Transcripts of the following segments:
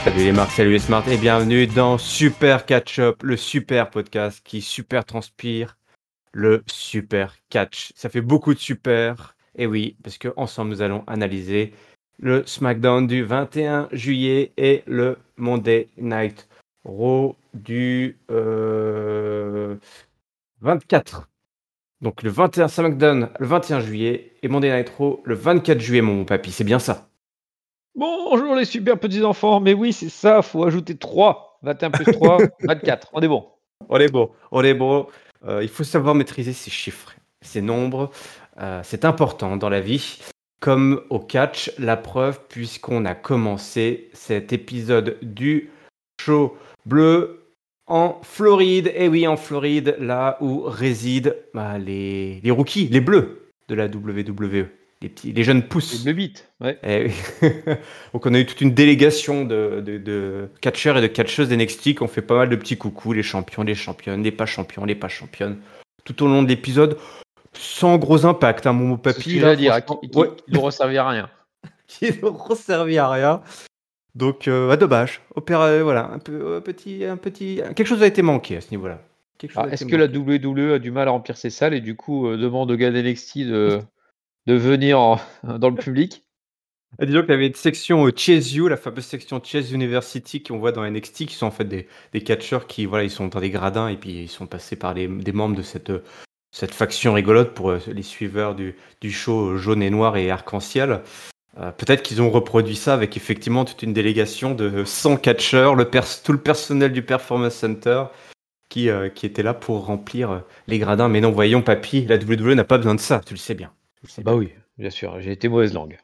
Salut les marques, salut les smarts et bienvenue dans Super Catch Up, le super podcast qui super transpire le super catch. Ça fait beaucoup de super, et oui, parce qu'ensemble nous allons analyser le SmackDown du 21 juillet et le Monday Night Raw du 24. Donc le 21 SmackDown le 21 juillet et Monday Night Raw le 24 juillet, mon papy, c'est bien ça. Bonjour les super petits enfants, mais oui c'est ça, faut ajouter 3, 21 plus 3, 24, on est bon. On est bon, on est bon. Il faut savoir maîtriser ces chiffres, ces nombres. C'est important dans la vie, comme au catch. La preuve, puisqu'on a commencé cet épisode du show bleu en Floride. Et oui, en Floride, là où résident les rookies, les bleus de la WWE, les jeunes Les pousses. bleu bites, ouais. Eh oui. Donc on a eu toute une délégation de catcheurs et de catcheuses d'NXT qui ont fait pas mal de petits coucous, les champions, les championnes, les pas champions, les pas championnes, tout au long de l'épisode, sans gros impact, hein, mon C'est ce papy, que là, j'allais dire, franchement, ouais, qui n'auront servi à rien. qui n'auront servi à rien. Donc, dommage. Voilà, quelque chose a été manqué à ce niveau-là. Quelque chose Alors, a été est-ce que la manqué. WWE a du mal à remplir ses salles et du coup demande au gars d'NXT de venir dans le public? Et disons qu'il y avait une section Chase U, la fameuse section Chase University qu'on voit dans NXT, qui sont en fait des catcheurs qui, voilà, ils sont dans des gradins et puis ils sont passés par des membres de cette faction rigolote pour les suiveurs du show jaune et noir et arc-en-ciel. Peut-être qu'ils ont reproduit ça avec effectivement toute une délégation de 100 catcheurs, tout le personnel du Performance Center qui était là pour remplir les gradins. Mais non, voyons, papy, la WWE n'a pas besoin de ça, tu le sais bien. Tu le sais Bah bien. oui, bien sûr, j'ai été mauvaise langue.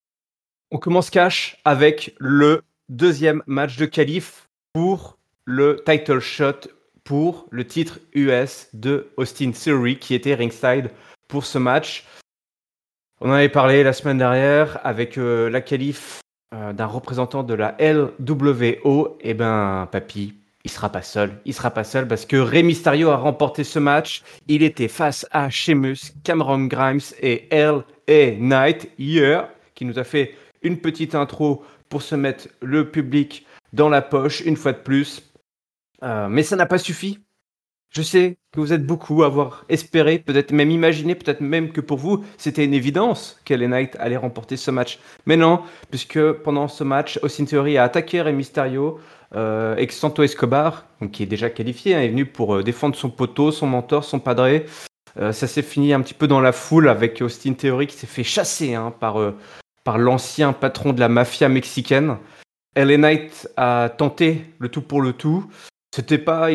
On commence cash avec le deuxième match de qualif pour le title shot pour le titre US de Austin Theory qui était ringside pour ce match. On en avait parlé la semaine dernière avec la qualif d'un représentant de la LWO. Eh ben, papy, il sera pas seul. Il sera pas seul parce que Rey Mysterio a remporté ce match. Il était face à Sheamus, Cameron Grimes et LA Knight hier, qui nous a fait une petite intro pour se mettre le public dans la poche une fois de plus. Mais ça n'a pas suffi. Je sais que vous êtes beaucoup à avoir espéré, peut-être même imaginé, peut-être même que pour vous, c'était une évidence qu'LA Knight allait remporter ce match. Mais non, puisque pendant ce match, Austin Theory a attaqué Rey Mysterio et que Santo Escobar, donc qui est déjà qualifié, est venu pour défendre son poteau, son mentor, son padré. Ça s'est fini un petit peu dans la foule avec Austin Theory qui s'est fait chasser par l'ancien patron de la mafia mexicaine. LA Knight a tenté le tout pour le tout. C'était pas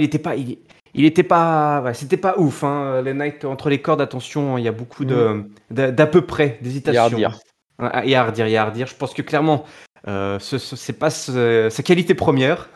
ouf, hein. Les Knight entre les cordes, attention, il y a beaucoup d'à peu près d'hésitation. Il y a à redire. Il y a à redire. Je pense que clairement, c'est pas sa qualité première.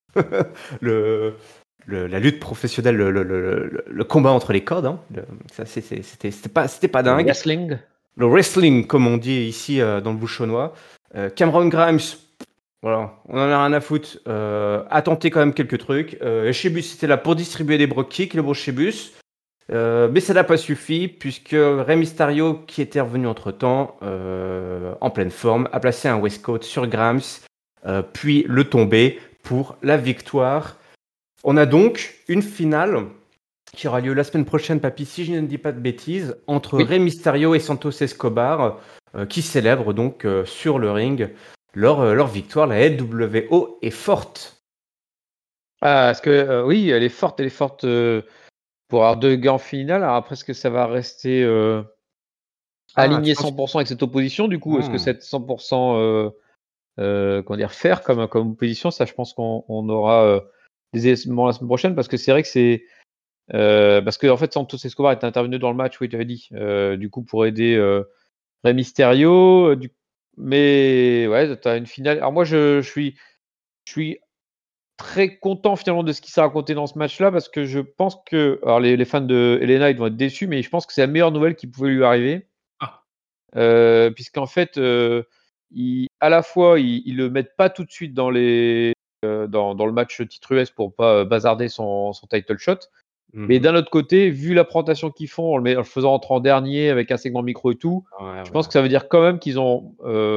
La lutte professionnelle, le combat entre les cordes, hein. Ça, c'était pas Le dingue. wrestling. Le wrestling, comme on dit ici dans le bouchonnois. Cameron Grimes, voilà, on en a rien à foutre. A tenté quand même quelques trucs. Sheamus était là pour distribuer des brogue kicks, le beau Sheamus. Mais ça n'a pas suffi, puisque Rey Mysterio, qui était revenu entre-temps, en pleine forme, a placé un Westcoat sur Grimes, puis le tombé pour la victoire. On a donc une finale qui aura lieu la semaine prochaine, papy, si je ne dis pas de bêtises, entre Oui. Rey Mysterio et Santos Escobar, qui célèbrent donc sur le ring leur victoire. La LWO est forte. Parce que oui, elle est forte pour avoir 2 gars en finale. Alors après, est-ce que ça va rester aligné Tu penses... 100% avec cette opposition du coup? Est-ce que Hmm. c'est 100% comment dire? Fair comme opposition? Ça, je pense qu'on aura, des éléments la semaine prochaine parce que c'est vrai que c'est, parce qu'en fait, Santos Escobar est intervenu dans le match, oui, tu avais dit, du coup pour aider, Rey Mysterio, mais ouais, tu as une finale. Alors moi, je suis très content finalement de ce qui s'est raconté dans ce match-là parce que je pense que alors les fans de LA Knight vont être déçus, mais je pense que c'est la meilleure nouvelle qui pouvait lui arriver. Ah. Puisqu'en fait, à la fois, ils le mettent pas tout de suite dans le match titre US pour pas bazarder son title shot. Mais Mhm. d'un autre côté, vu la présentation qu'ils font, en le faisant rentrer en dernier avec un segment micro et tout, Ouais, je pense voilà. que ça veut dire quand même qu'ils ont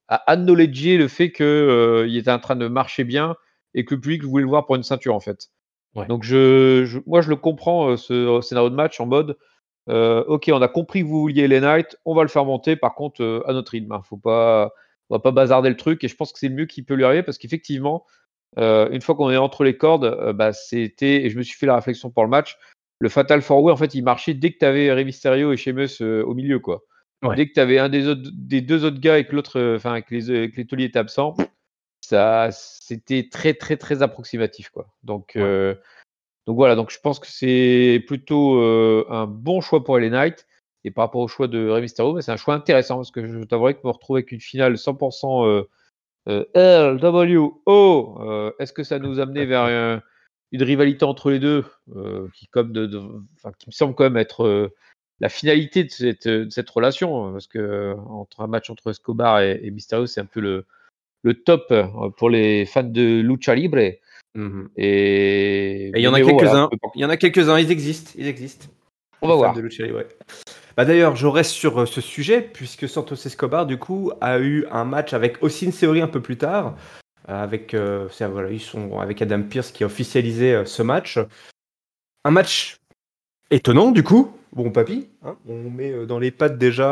acknowledger le fait qu'il était en train de marcher bien et que le public voulait le voir pour une ceinture, en fait. Ouais. Donc moi, je le comprends, ce scénario de match en mode, OK, on a compris que vous vouliez LA Knight, on va le faire monter par contre, à notre rythme, hein. On va pas bazarder le truc et je pense que c'est le mieux qui peut lui arriver parce qu'effectivement, une fois qu'on est entre les cordes, c'était et je me suis fait la réflexion pour le match, le Fatal 4-Way, en fait, il marchait dès que tu avais Rey Mysterio et Sheamus, au milieu, quoi. Ouais. Dès que tu avais un des 2 autres gars et que l'autre, enfin que les tauliers étaient absents, ça c'était très, très, très approximatif, quoi. Ouais. Donc voilà, donc je pense que c'est plutôt, un bon choix pour LA Knight et par rapport au choix de Rey Mysterio, c'est un choix intéressant parce que je t'avouerai que me retrouver avec une finale 100% LWO, est-ce que ça nous amenait vers une rivalité entre les 2 qui comme enfin qui me semble quand même être, la finalité de cette relation, parce que entre un match entre Escobar et Mysterio, c'est un peu le top, pour les fans de lucha libre Mmh. et Et il y en a mais bon voilà, quelques-uns. Il y en a quelques-uns, ils existent, ils existent. on Les va fans de voir. lucha libre, ouais. Bah d'ailleurs, je reste sur ce sujet, puisque Santos Escobar, du coup, a eu un match avec Austin Theory un peu plus tard. Voilà, ils sont avec Adam Pearce qui a officialisé ce match. Un match étonnant, du coup. Bon, papy, hein, on met dans les pattes déjà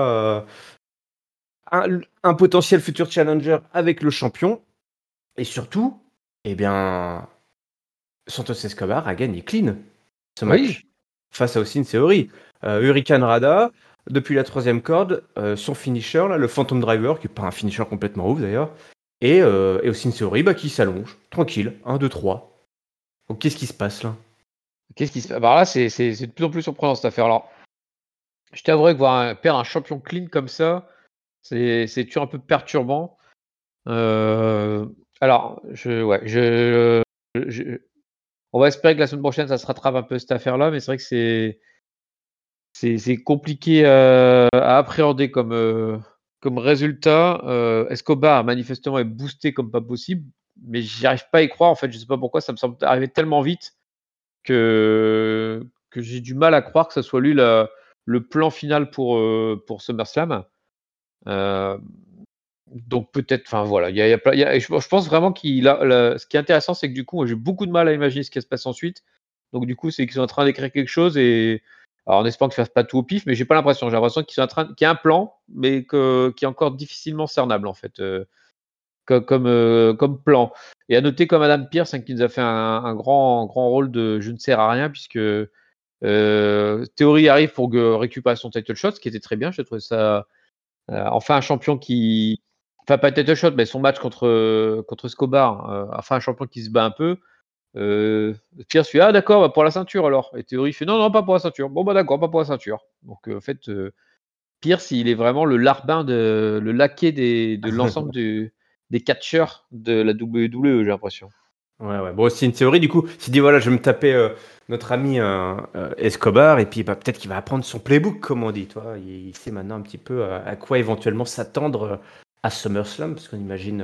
un potentiel futur challenger avec le champion. Et surtout, eh bien, Santos Escobar a gagné clean ce Oui, match face à Austin Theory. Hurricane Rada, depuis la troisième corde, son finisher, là, le Phantom Driver, qui n'est pas un finisher complètement ouf d'ailleurs, et Austin Theory qui s'allonge, tranquille, 1, 2, 3. Donc qu'est-ce qui se passe là? qu'est-ce qui se passe? Bah là, c'est de plus en plus surprenant cette affaire. Alors, je t'avouerai que perdre un champion clean comme ça, c'est toujours un peu perturbant. Alors, je on va espérer que la semaine prochaine, ça se rattrape un peu cette affaire-là, mais c'est vrai que c'est compliqué, à appréhender comme résultat. Escobar manifestement est boosté comme pas possible, mais j'y arrive pas à y croire en fait, je sais pas pourquoi, ça me semble arriver tellement vite que j'ai du mal à croire que ça soit lui le plan final pour SummerSlam. Heu, donc peut-être enfin voilà, il y a pas il y a je pense vraiment qu'il a la ce qui est intéressant, c'est que du coup, moi j'ai beaucoup de mal à imaginer ce qui va se passe ensuite. Donc du coup, c'est qu'ils sont en train d'écrire quelque chose et alors en espérant qu'ils fassent pas tout au pif, mais j'ai pas l'impression. J'ai l'impression qu'ils sont en train qu'il y a un plan, mais qui est encore difficilement cernable en fait, comme plan. Et à noter comme Adam Pearce, hein, qui nous a fait un grand rôle de je ne sers à rien puisque, Theory arrive pour récupérer son title shot, ce qui était très bien. J'ai trouvé ça, enfin un champion qui enfin pas title shot, mais son match contre Escobar, enfin un champion qui se bat un peu. Pierce fait: «Ah d'accord, bah, pour la ceinture alors» et Theory fait: «Non, non, pas pour la ceinture». «Bon, bah, d'accord, pas pour la ceinture». Donc en fait, Pierce, il est vraiment le laquais de l'ensemble des catcheurs de la WWE, j'ai l'impression. Ouais, ouais. Bon, c'est une théorie, du coup. Il s'est dit, voilà, je vais me taper notre ami Escobar, et puis bah, peut-être qu'il va apprendre son playbook, comme on dit. Toi. Il sait maintenant un petit peu à quoi éventuellement s'attendre à SummerSlam, parce qu'on imagine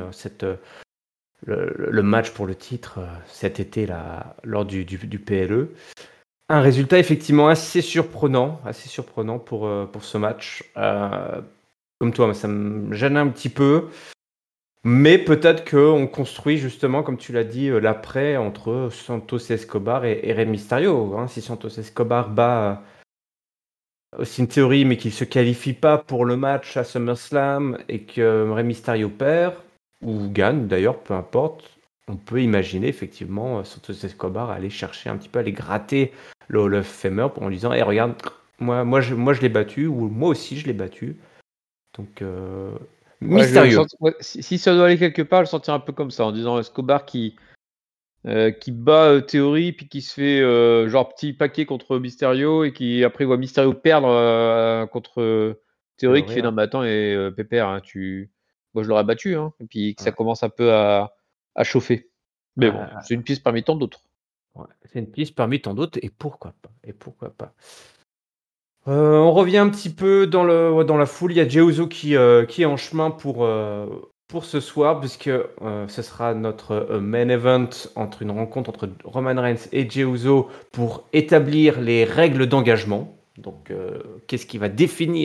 le match pour le titre cet été là, lors du PLE. Un résultat effectivement assez surprenant pour ce match. Comme toi, ça me gêne un petit peu. Mais peut-être qu'on construit justement, comme tu l'as dit, l'après entre Santos Escobar et Rey Mysterio. Hein. Si Santos Escobar bat Austin Theory, mais qu'il ne se qualifie pas pour le match à SummerSlam et que Rey Mysterio perd, ou gagne d'ailleurs, peu importe, on peut imaginer effectivement Santos Escobar aller chercher un petit peu, aller gratter le Hall of Famer en disant hey, regarde, moi je l'ai battu, ou moi aussi je l'ai battu. Donc, Ouais, je le mystérieux. sens ouais, si ça doit aller quelque part, je le sentirais un peu comme ça, en disant Escobar qui bat, Theory, puis qui se fait, genre petit paquet contre Mysterio et qui après voit Mysterio perdre, contre, Theory qui Théorie, fait: ouais. «Non mais attends et pépère, hein, moi je l'aurais battu, hein» et puis que ça Ouais. commence un peu à chauffer. Mais bon, Ouais. c'est une piste parmi tant d'autres. Ouais, c'est une piste parmi tant d'autres et pourquoi pas? Et pourquoi pas? On revient un petit peu dans la foule. Il y a Jey Uso qui est en chemin pour ce soir puisque, ce sera notre, main event entre une rencontre entre Roman Reigns et Jey Uso pour établir les règles d'engagement. Donc, qu'est-ce qui va définir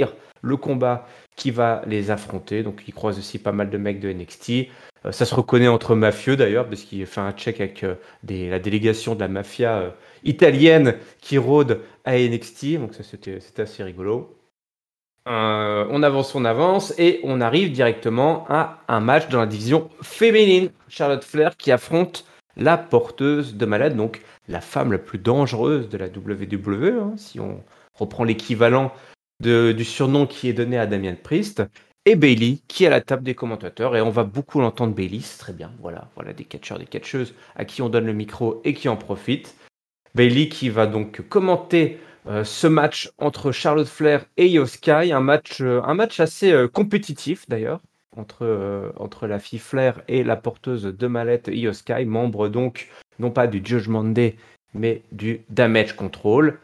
le combat qui va les affronter. Donc il croise aussi pas mal de mecs de NXT. Ça se reconnaît entre mafieux d'ailleurs, parce qu'il fait un check avec la délégation de la mafia italienne qui rôde à NXT. Donc ça c'était assez rigolo. On avance et on arrive directement à un match dans la division féminine. Charlotte Flair qui affronte la porteuse de malade, donc la femme la plus dangereuse de la WWE, hein, si on reprend l'équivalent du surnom qui est donné à Damien Priest, et Bayley qui est à la table des commentateurs. Et on va beaucoup l'entendre, Bayley, c'est très bien. Voilà des catcheurs, des catcheuses à qui on donne le micro et qui en profitent. Bayley qui va donc commenter ce match entre Charlotte Flair et Io Sky, un match assez compétitif d'ailleurs, entre la fille Flair et la porteuse de mallette Io Sky, membre donc non pas du Judgment Day, mais du Damage Control.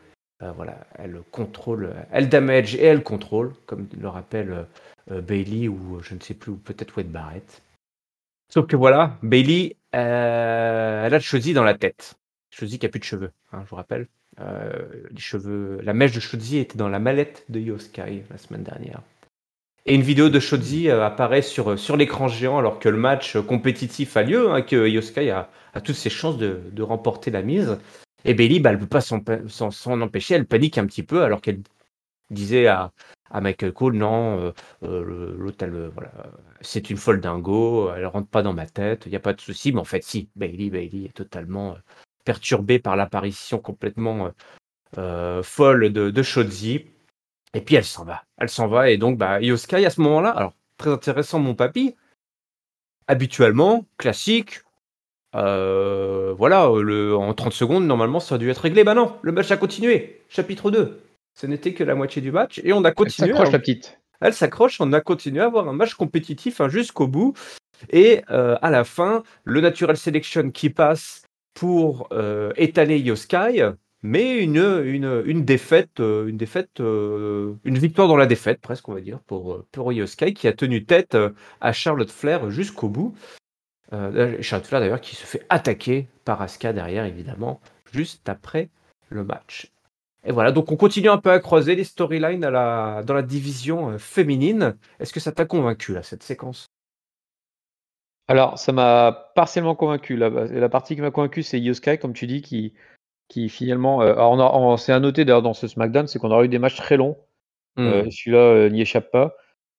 Elle damage et elle contrôle, comme le rappelle Bayley ou je ne sais plus, ou peut-être Wade Barrett. Sauf que voilà, Bayley, elle a le Shotzi dans la tête. Shotzi qui a plus de cheveux, hein, je vous rappelle. La mèche de Shotzi était dans la mallette de Io Sky la semaine dernière. Et une vidéo de Shotzi apparaît sur l'écran géant alors que le match compétitif a lieu, hein, que Io Sky a toutes ses chances de remporter la mise. Et Bayley, elle ne peut pas s'en empêcher, elle panique un petit peu alors qu'elle disait à Michael Cole, non, l'autre, c'est une folle dingo, elle rentre pas dans ma tête, il n'y a pas de souci. Mais en fait, si, Bayley est totalement perturbée par l'apparition complètement folle de Shotzi. Et puis elle s'en va. Et donc, Io Sky à ce moment-là, alors très intéressant, mon papy, habituellement, classique, en 30 secondes, normalement, ça a dû être réglé. Bah non, le match a continué. Chapitre 2. Ce n'était que la moitié du match et on a continué. Elle s'accroche, la petite. Elle s'accroche, on a continué à avoir un match compétitif jusqu'au bout. Et à la fin, le Natural Selection qui passe pour étaler Io Sky, mais une défaite, une victoire dans la défaite, presque, on va dire, pour Io Sky, qui a tenu tête à Charlotte Flair jusqu'au bout. Charlotte Flair d'ailleurs qui se fait attaquer par Asuka derrière, évidemment, juste après le match. Et voilà, donc on continue un peu à croiser les storylines dans la division féminine. Est-ce que ça t'a convaincu, là, cette séquence? Alors, ça m'a partiellement convaincu. La partie qui m'a convaincu, c'est Io Sky, comme tu dis, qui finalement. Alors c'est à noter d'ailleurs dans ce SmackDown, c'est qu'on aura eu des matchs très longs. Et celui-là n'y échappe pas.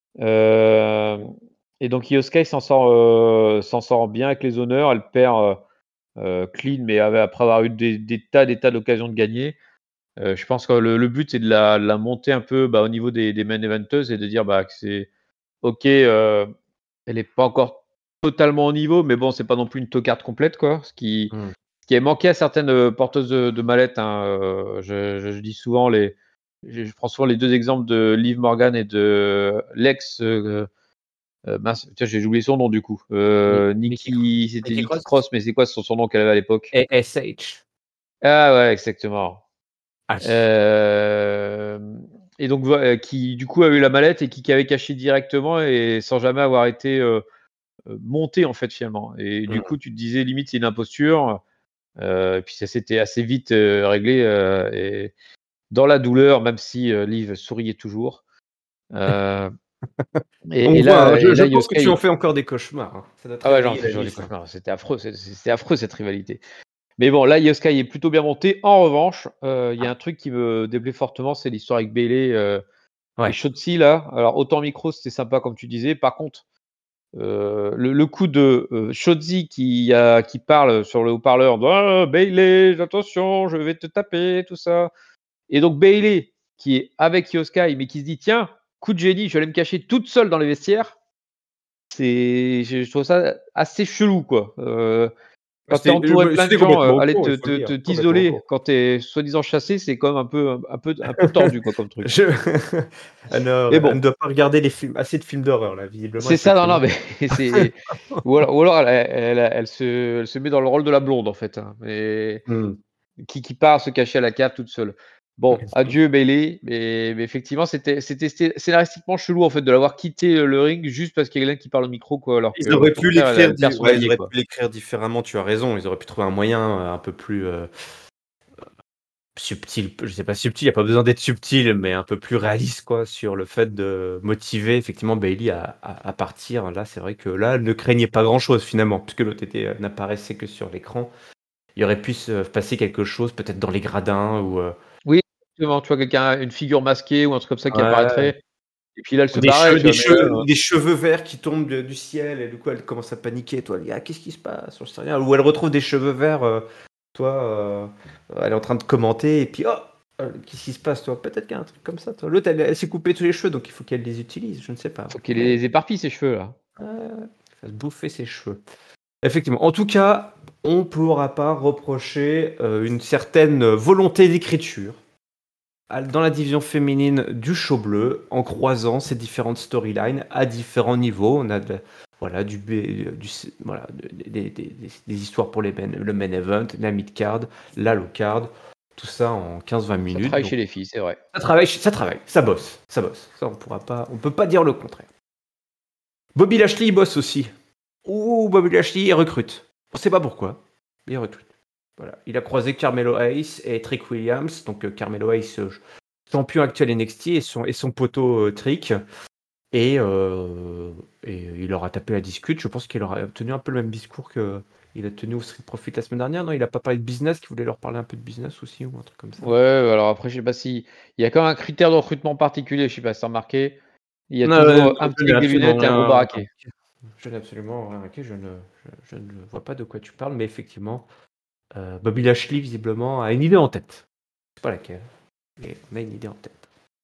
Et donc Io Sky s'en sort bien avec les honneurs. Elle perd clean, mais après avoir eu des tas d'occasions de gagner. Je pense que le but, c'est de la monter un peu au niveau des main eventeuses et de dire que c'est OK, elle n'est pas encore totalement au niveau, mais bon, c'est pas non plus une tocarde complète, quoi. Ce qui a manqué à certaines porteuses de mallettes, hein. Je dis souvent je prends souvent les 2 exemples de Liv Morgan et de Lex, mince, tiens, j'ai oublié son nom du coup. Nikki, c'était Nikki Nikki Cross Cross, mais c'est quoi son nom qu'elle avait à l'époque? et SH. Ah ouais, exactement. Ah, Et donc qui du coup a eu la mallette et qui avait caché directement et sans jamais avoir été monté en fait finalement. Et du coup tu te disais limite c'est une imposture. Et puis ça s'était assez vite réglé et dans la douleur, même si Liv souriait toujours. On Et voit, hein, là, je Io pense que tu en Sky. fais encore des cauchemars, hein. Ça doit te Ah ouais, j'en réveiller fais la toujours nuit, des ça. cauchemars. C'était affreux cette rivalité. Mais bon, là, Io Sky est plutôt bien monté. En revanche, il y a un truc qui me déplaît fortement, c'est l'histoire avec Bayley et Ouais. Shotzi là. Alors autant micro, c'était sympa comme tu disais. Par contre, le coup de Shotzi qui parle sur le haut-parleur, «Ah, Bayley, attention, je vais te taper», tout ça. Et donc Bayley qui est avec Io Sky, mais qui se dit: «Tiens, coup de génie, je vais aller me cacher toute seule dans les vestiaires». Je trouve ça assez chelou, quoi. Quand tu es entouré de plein de C'était gens, complètement aller con, il faut le dire, complètement t'isoler con. quand tu es soi-disant chassé, c'est quand même un peu tordu, quoi, comme truc. Je Mais elle ne bon, doit pas regarder assez de films d'horreur là, visiblement c'est elle fait ça, que non, lire. non, mais c'est ou alors elle se met dans le rôle de la blonde, en fait, hein, mais Mmh. qui part se cacher à la cave toute seule. Bon, adieu Bayley, mais effectivement, c'était scénaristiquement chelou, en fait, de l'avoir quitté le ring juste parce qu'il y a quelqu'un qui parle au micro, quoi, alors Ils qu'au auraient pu contraire, l'écrire elle perd son ils allié, auraient pu quoi. l'écrire différemment, tu as raison. Ils auraient pu trouver un moyen, un peu plus, subtil, je sais pas subtil, il n'y a pas besoin d'être subtil, mais un peu plus réaliste quoi, sur le fait de motiver effectivement Bailey à partir. Là, c'est vrai que là, elle ne craignait pas grand-chose finalement, puisque l'autre n'apparaissait que sur l'écran. Il aurait pu se passer quelque chose, peut-être dans les gradins ou Oui, exactement, tu vois quelqu'un, une figure masquée ou un truc comme ça qui ouais, apparaîtrait et puis là, elle ou se barrait, tu vois? Mais là, des cheveux verts qui tombent du ciel et du coup, elle commence à paniquer. Toi, elle dit: «Ah, qu'est-ce qui se passe?» J'en sais rien. Ou elle retrouve des cheveux verts, toi, elle est en train de commenter et puis oh, qu'est-ce qui se passe, toi? Peut-être qu'il y a un truc comme ça, toi. L'autre, elle s'est coupé tous les cheveux, donc il faut qu'elle les utilise. Je ne sais pas. faut qu'il les éparpille ses cheveux là. Ouais, fasse bouffer ses cheveux. Effectivement. En tout cas, on ne pourra pas reprocher une certaine volonté d'écriture dans la division féminine du show bleu en croisant ces différentes storylines à différents niveaux. On a voilà, voilà, des histoires pour le main event, la mid card, la low card, tout ça en 15-20 Ça minutes. travaille Donc, chez les filles, c'est vrai. ça travaille, ça bosse, ça bosse. Ça, on peut pas dire le contraire. Bobby Lashley il bosse aussi. Ouh, Bobby Lashley il recrute. On sait pas pourquoi, mais il recrute. Voilà. Il a croisé Carmelo Hayes et Trick Williams. Donc Carmelo Hayes, champion actuel NXT, et son poteau Trick. Et il leur a tapé la discute. Je pense qu'il aura tenu un peu le même discours qu'il a tenu au Street Profit la semaine dernière. Non, il a pas parlé de business, qu'il voulait leur parler un peu de business aussi ou un truc comme ça. Ouais, alors après, je sais pas si il y a quand même un critère de recrutement particulier, je sais pas si tu as remarqué. Il y a Non, toujours un je petit n'ai mec des absolument lunettes et un gros rien baraquet. remarqué. Je n'ai absolument rien remarqué. Je ne vois pas de quoi tu parles, mais effectivement, Bobby Lashley, visiblement, a une idée en tête. Je sais pas laquelle, mais on a une idée en tête.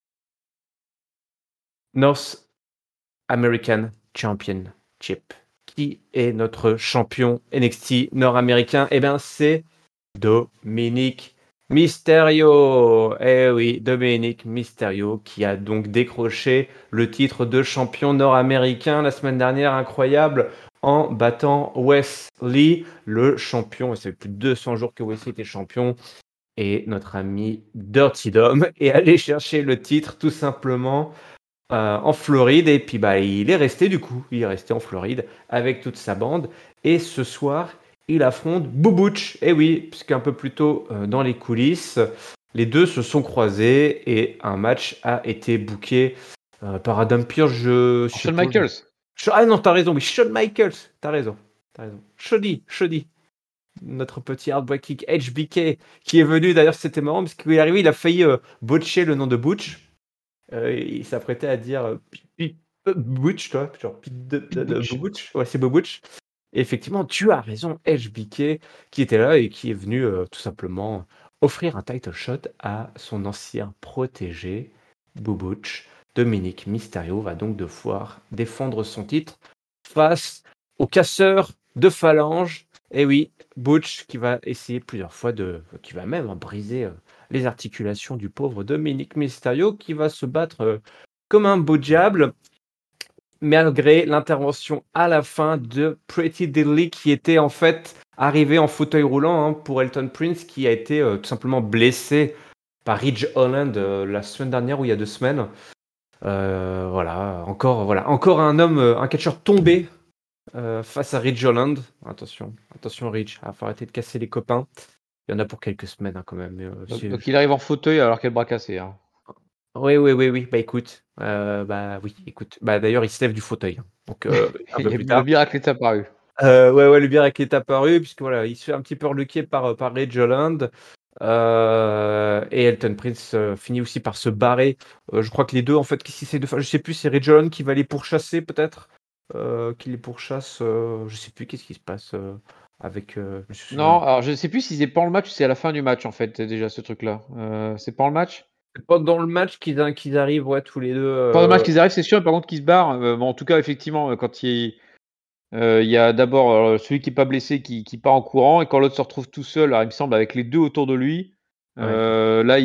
North American Championship. Qui est notre champion NXT nord-américain? Eh bien, c'est Dominic Mysterio. Eh oui, Dominic Mysterio qui a donc décroché le titre de champion nord-américain la semaine dernière, incroyable, en battant Wesley, le champion. Ça fait plus de 200 jours que Wesley était champion. Et notre ami Dirty Dom est allé chercher le titre tout simplement en Floride. Et puis il est resté du coup. Il est resté en Floride avec toute sa bande. Et ce soir, il affronte Bubutch. Et oui, puisqu'un peu plus tôt dans les coulisses, les deux se sont croisés et un match a été booké par Adam Pearce. Je sais Shawn pas. Michaels. Ah non, t'as raison. Oui, Shawn Michaels. T'as raison. Shoddy. Notre petit Heartbreak HBK qui est venu. D'ailleurs, c'était marrant parce qu'il est arrivé, il a failli botcher le nom de Butch. Il s'apprêtait à dire Butch, toi, genre Butch. Ouais, c'est Butch. Et effectivement, tu as raison, HBK qui était là et qui est venu tout simplement offrir un title shot à son ancien protégé, Butch. Dominic Mysterio va donc devoir défendre son titre face au casseur de phalanges. Et oui, Butch qui va essayer plusieurs fois qui va même briser les articulations du pauvre Dominic Mysterio qui va se battre comme un beau diable malgré l'intervention à la fin de Pretty Deadly qui était en fait arrivé en fauteuil roulant pour Elton Prince qui a été tout simplement blessé par Ridge Holland la semaine dernière ou il y a 2 semaines. Voilà, encore un homme, un catcheur tombé face à Ridge Holland. Attention Ridge, il faut arrêter de casser les copains. Il y en a pour quelques semaines quand même. Donc il arrive en fauteuil alors qu'il a le bras cassé, hein. Oui. Bah écoute, oui, écoute. Bah d'ailleurs, il se lève du fauteuil. Donc un peu plus Le tard. miracle est apparu. Ouais, le miracle est apparu puisque voilà, il se fait un petit peu reluquer par Ridge Holland. Et Elton Prince finit aussi par se barrer. Je crois que les deux, en fait, qu'est-ce qu'ils essaient de faire? Je sais plus, c'est Ridge Holland qui va les pourchasser peut-être, qui les pourchasse. Je sais plus qu'est-ce qui se passe avec. Je me souviens. Non, alors je sais plus si c'est pendant le match ou c'est à la fin du match en fait, déjà ce truc-là. C'est pendant le match? C'est pendant le match qu'ils arrivent, ouais, tous les deux. Pendant le match qu'ils arrivent, c'est sûr, par contre qu'ils se barrent. Bon, en tout cas, effectivement, quand il y a d'abord celui qui est pas blessé qui part en courant, et quand l'autre se retrouve tout seul, alors il me semble avec les deux autour de lui, Ouais. là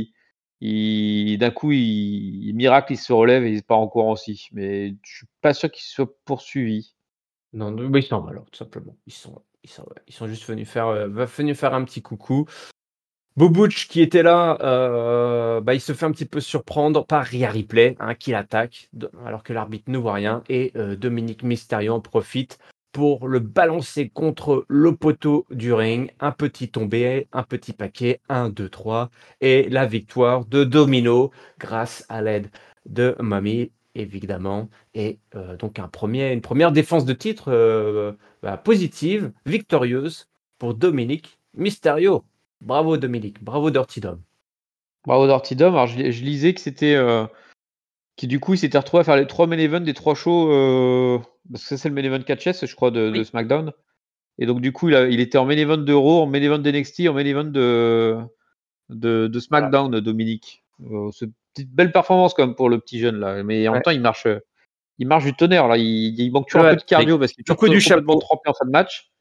d'un coup miracle, il se relève et il part en courant aussi. Mais je suis pas sûr qu'il soit poursuivi. Non, mais ils s'en vont alors, tout simplement. Ils sont juste venus faire un petit coucou. Bobuch qui était là, il se fait un petit peu surprendre par Rhea Ripley, qui l'attaque, alors que l'arbitre ne voit rien. Et Dominic Mysterio en profite pour le balancer contre le poteau du ring. Un petit tombé, un petit paquet, 1, 2, 3. Et la victoire de Domino grâce à l'aide de Mommy, évidemment. Et donc une première défense de titre positive, victorieuse pour Dominic Mysterio. Bravo Dominic, bravo Dirty Dom. Bravo Dirty Dom. Alors je lisais que c'était qui du coup il s'était retrouvé à faire les 3 main events des 3 shows parce que ça c'est le main event catch je crois de Oui. SmackDown. Et donc du coup il était en main event de Raw, en main event d'NXT, en main event de SmackDown, Dominique. C'est une petite belle performance quand même pour le petit jeune là, mais en même Ouais. temps il marche du tonnerre là, il manque toujours Le un peu de cardio hat-trick. parce qu'il est Du coup toujours du complètement chapeau. trempé en fin de match.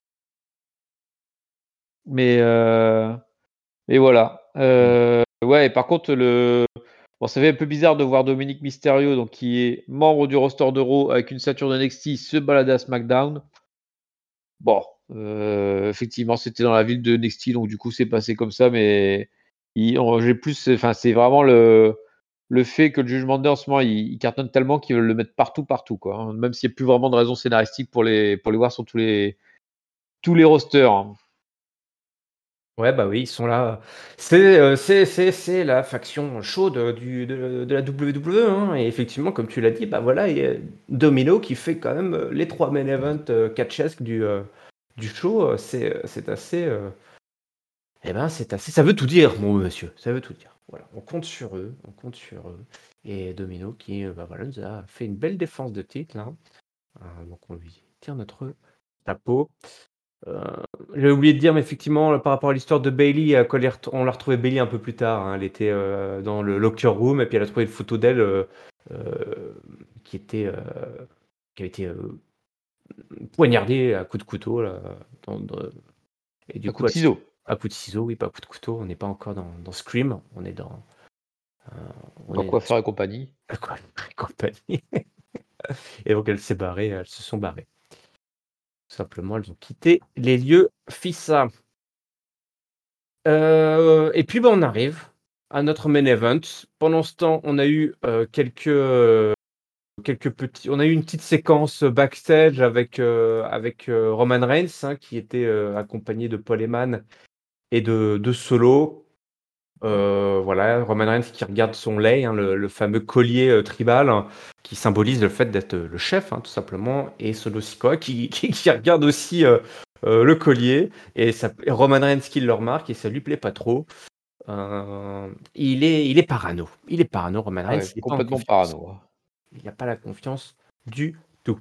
Mais voilà. Ouais, et par contre bon, ça fait un peu bizarre de voir Dominic Mysterio, donc qui est membre du roster de Raw avec une ceinture de NXT, se balader à SmackDown. Bon, effectivement, c'était dans la ville de NXT, donc du coup, c'est passé comme ça, mais c'est vraiment le fait que le Judgment Day en ce moment, il cartonne tellement qu'ils veulent le mettre partout, quoi, hein, même s'il n'y a plus vraiment de raison scénaristique pour les voir sur tous les rosters, hein. Ouais, bah oui, ils sont là. C'est la faction chaude de la WWE, hein. Et effectivement, comme tu l'as dit, bah voilà, il y a Domino qui fait quand même les 3 main events catchesques du show. C'est assez. C'est assez. Ça veut tout dire, mon monsieur. Ça veut tout dire. Voilà, on compte sur eux. On compte sur eux. Et Domino qui bah voilà, nous a fait une belle défense de titre, là. Donc on lui tire notre chapeau. Euh, j'ai oublié de dire, mais effectivement, par rapport à l'histoire de Bailey, on l'a retrouvée Bailey un peu plus tard, hein. Elle était dans le locker room et puis elle a trouvé une photo d'elle euh, qui était qui avait été poignardée à coups de couteau là, et du À coup coup de ciseaux. à coups de ciseau, oui, pas à coups de couteau. On n'est pas encore dans Scream, on est dans on Dans est quoi faire et compagnie. quoi, et compagnie. Et donc elles elles se sont barrées. Tout simplement, elles ont quitté les lieux FISA. Et puis, bah, on arrive à notre main event. Pendant ce temps, on a eu, quelques petits on a eu une petite séquence backstage avec Roman Reigns, hein, qui était, accompagné de Paul Heyman et de Solo. Voilà, Roman Reigns qui regarde son lei, hein, le fameux collier, tribal, hein, qui symbolise le fait d'être, le chef, hein, tout simplement, et Solo Sikoa qui regarde aussi, le collier et Roman Reigns qui le remarque et ça lui plaît pas trop. Il est parano. Il est parano, Roman Ah Reigns, ouais, il est pas en complètement confiance. parano, hein. Il a pas la confiance du tout.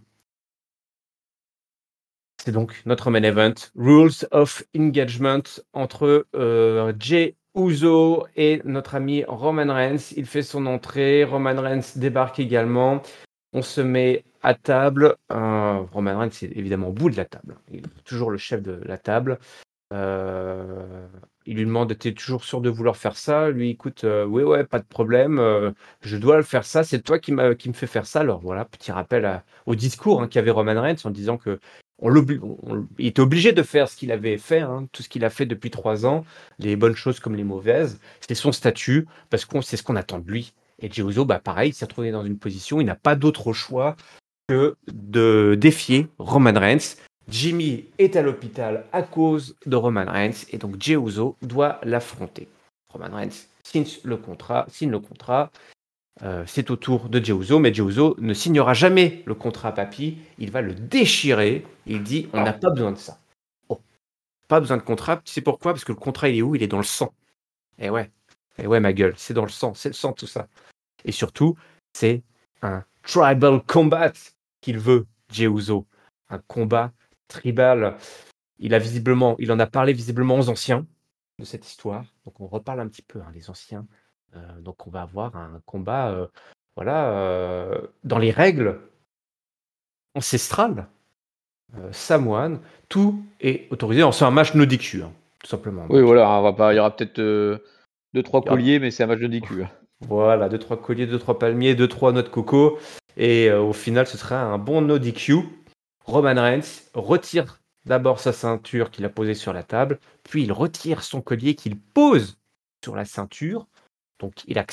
C'est donc notre main event, Rules of Engagement entre, Jey Uso et notre ami Roman Reigns. Il fait son entrée, Roman Reigns débarque également. On se met à table, Roman Reigns est évidemment au bout de la table. Il est toujours le chef de la table. Il lui demande: «Tu es toujours sûr de vouloir faire ça?» Lui: «Écoute, oui, ouais, pas de problème, je dois le faire ça, c'est toi qui me fais faire ça». Alors voilà, petit rappel au discours, hein, qu'avait Roman Reigns en disant que il était obligé de faire ce qu'il avait fait, hein, tout ce qu'il a fait depuis 3 ans, les bonnes choses comme les mauvaises. C'est son statut, parce qu'on c'est ce qu'on attend de lui. Et Jey Uso, bah, pareil, il s'est retrouvé dans une position, il n'a pas d'autre choix que de défier Roman Reigns. Jimmy est à l'hôpital à cause de Roman Reigns et donc Jey Uso doit l'affronter. Roman Reigns signe le contrat, c'est au tour de Jey Uso, mais Jey Uso ne signera jamais le contrat à papy, il va le déchirer, il dit: «On n'a Ah, pas besoin de ça». Oh, pas besoin de contrat, tu sais pourquoi? Parce que le contrat, il est où? Il est dans le sang. Eh ouais, eh ouais, ma gueule, c'est dans le sang, c'est le sang tout ça. Et surtout, c'est un tribal combat qu'il veut, Jey Uso. Un combat tribal. Il en a parlé visiblement aux anciens de cette histoire. Donc on reparle un petit peu, hein, les anciens. Donc on va avoir un combat, voilà, dans les règles ancestrales, samoanes. Tout est autorisé. C'est un match no DQ, hein, tout simplement. oui, Donc voilà, il y aura peut-être 2-3 il y aura colliers, mais c'est un match de DQ, hein. voilà, 2-3 colliers, 2-3 palmiers, 2-3 noix de coco. Et au final, ce sera un bon no DQ. Roman Reigns retire d'abord sa ceinture qu'il a posée sur la table, puis il retire son collier qu'il pose sur la ceinture. Donc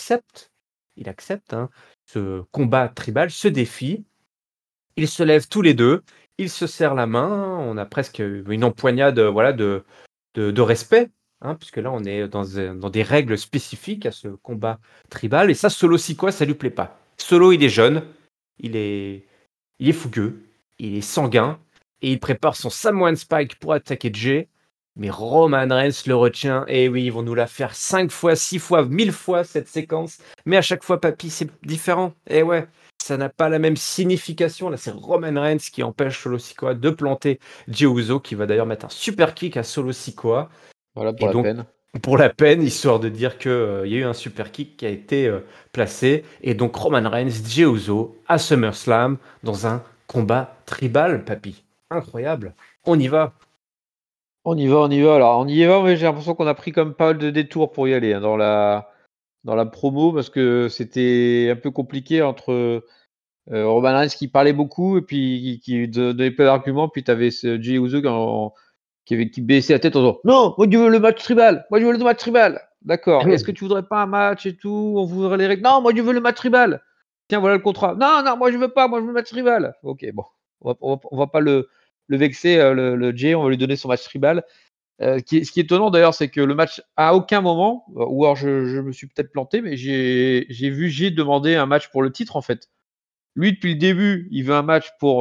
il accepte, hein, ce combat tribal, ce défi. Ils se lèvent tous les deux il se serre la main, on a presque une empoignade voilà, de respect, hein, puisque là on est dans des règles spécifiques à ce combat tribal, et ça, Solo Sikoa, ça lui plaît pas. Solo, il est jeune, il est fougueux, il est sanguin, et il prépare son Samoan Spike pour attaquer Jay, mais Roman Reigns le retient, et oui, ils vont nous la faire 5 fois, 6 fois, 1000 fois cette séquence, mais à chaque fois, papy, c'est différent, et ouais, ça n'a pas la même signification, là c'est Roman Reigns qui empêche Solo Sikoa de planter Jey Uso, qui va d'ailleurs mettre un super kick à Solo Sikoa, Voilà pour et la donc, peine. pour la peine, histoire de dire qu'il y a eu un super kick qui a été placé. Et donc, Roman Reigns, Jey Uso à SummerSlam dans un combat tribal, papy. Incroyable. On y va. On y va, on y va. Alors, on y va, mais j'ai l'impression qu'on a pris comme pas mal de détours pour y aller hein, dans la promo parce que c'était un peu compliqué entre Roman Reigns qui parlait beaucoup et puis qui donnait pas d'arguments. Puis tu avais ce Jey Uso qui baissait la tête en disant non, moi je veux le match tribal. Moi je veux le match tribal. D'accord. Est-ce que tu voudrais pas un match et tout? On voudrait les règles. Non, moi je veux le match tribal. Tiens, voilà le contrat. Non, non, moi je veux pas. Moi je veux le match tribal. Ok, bon. On va pas le vexer, le Jey. On va lui donner son match tribal. Ce qui est étonnant d'ailleurs, c'est que le match, à aucun moment, ou alors je me suis peut-être planté, mais j'ai vu Jey demander un match pour le titre en fait. Lui, depuis le début, il veut un match pour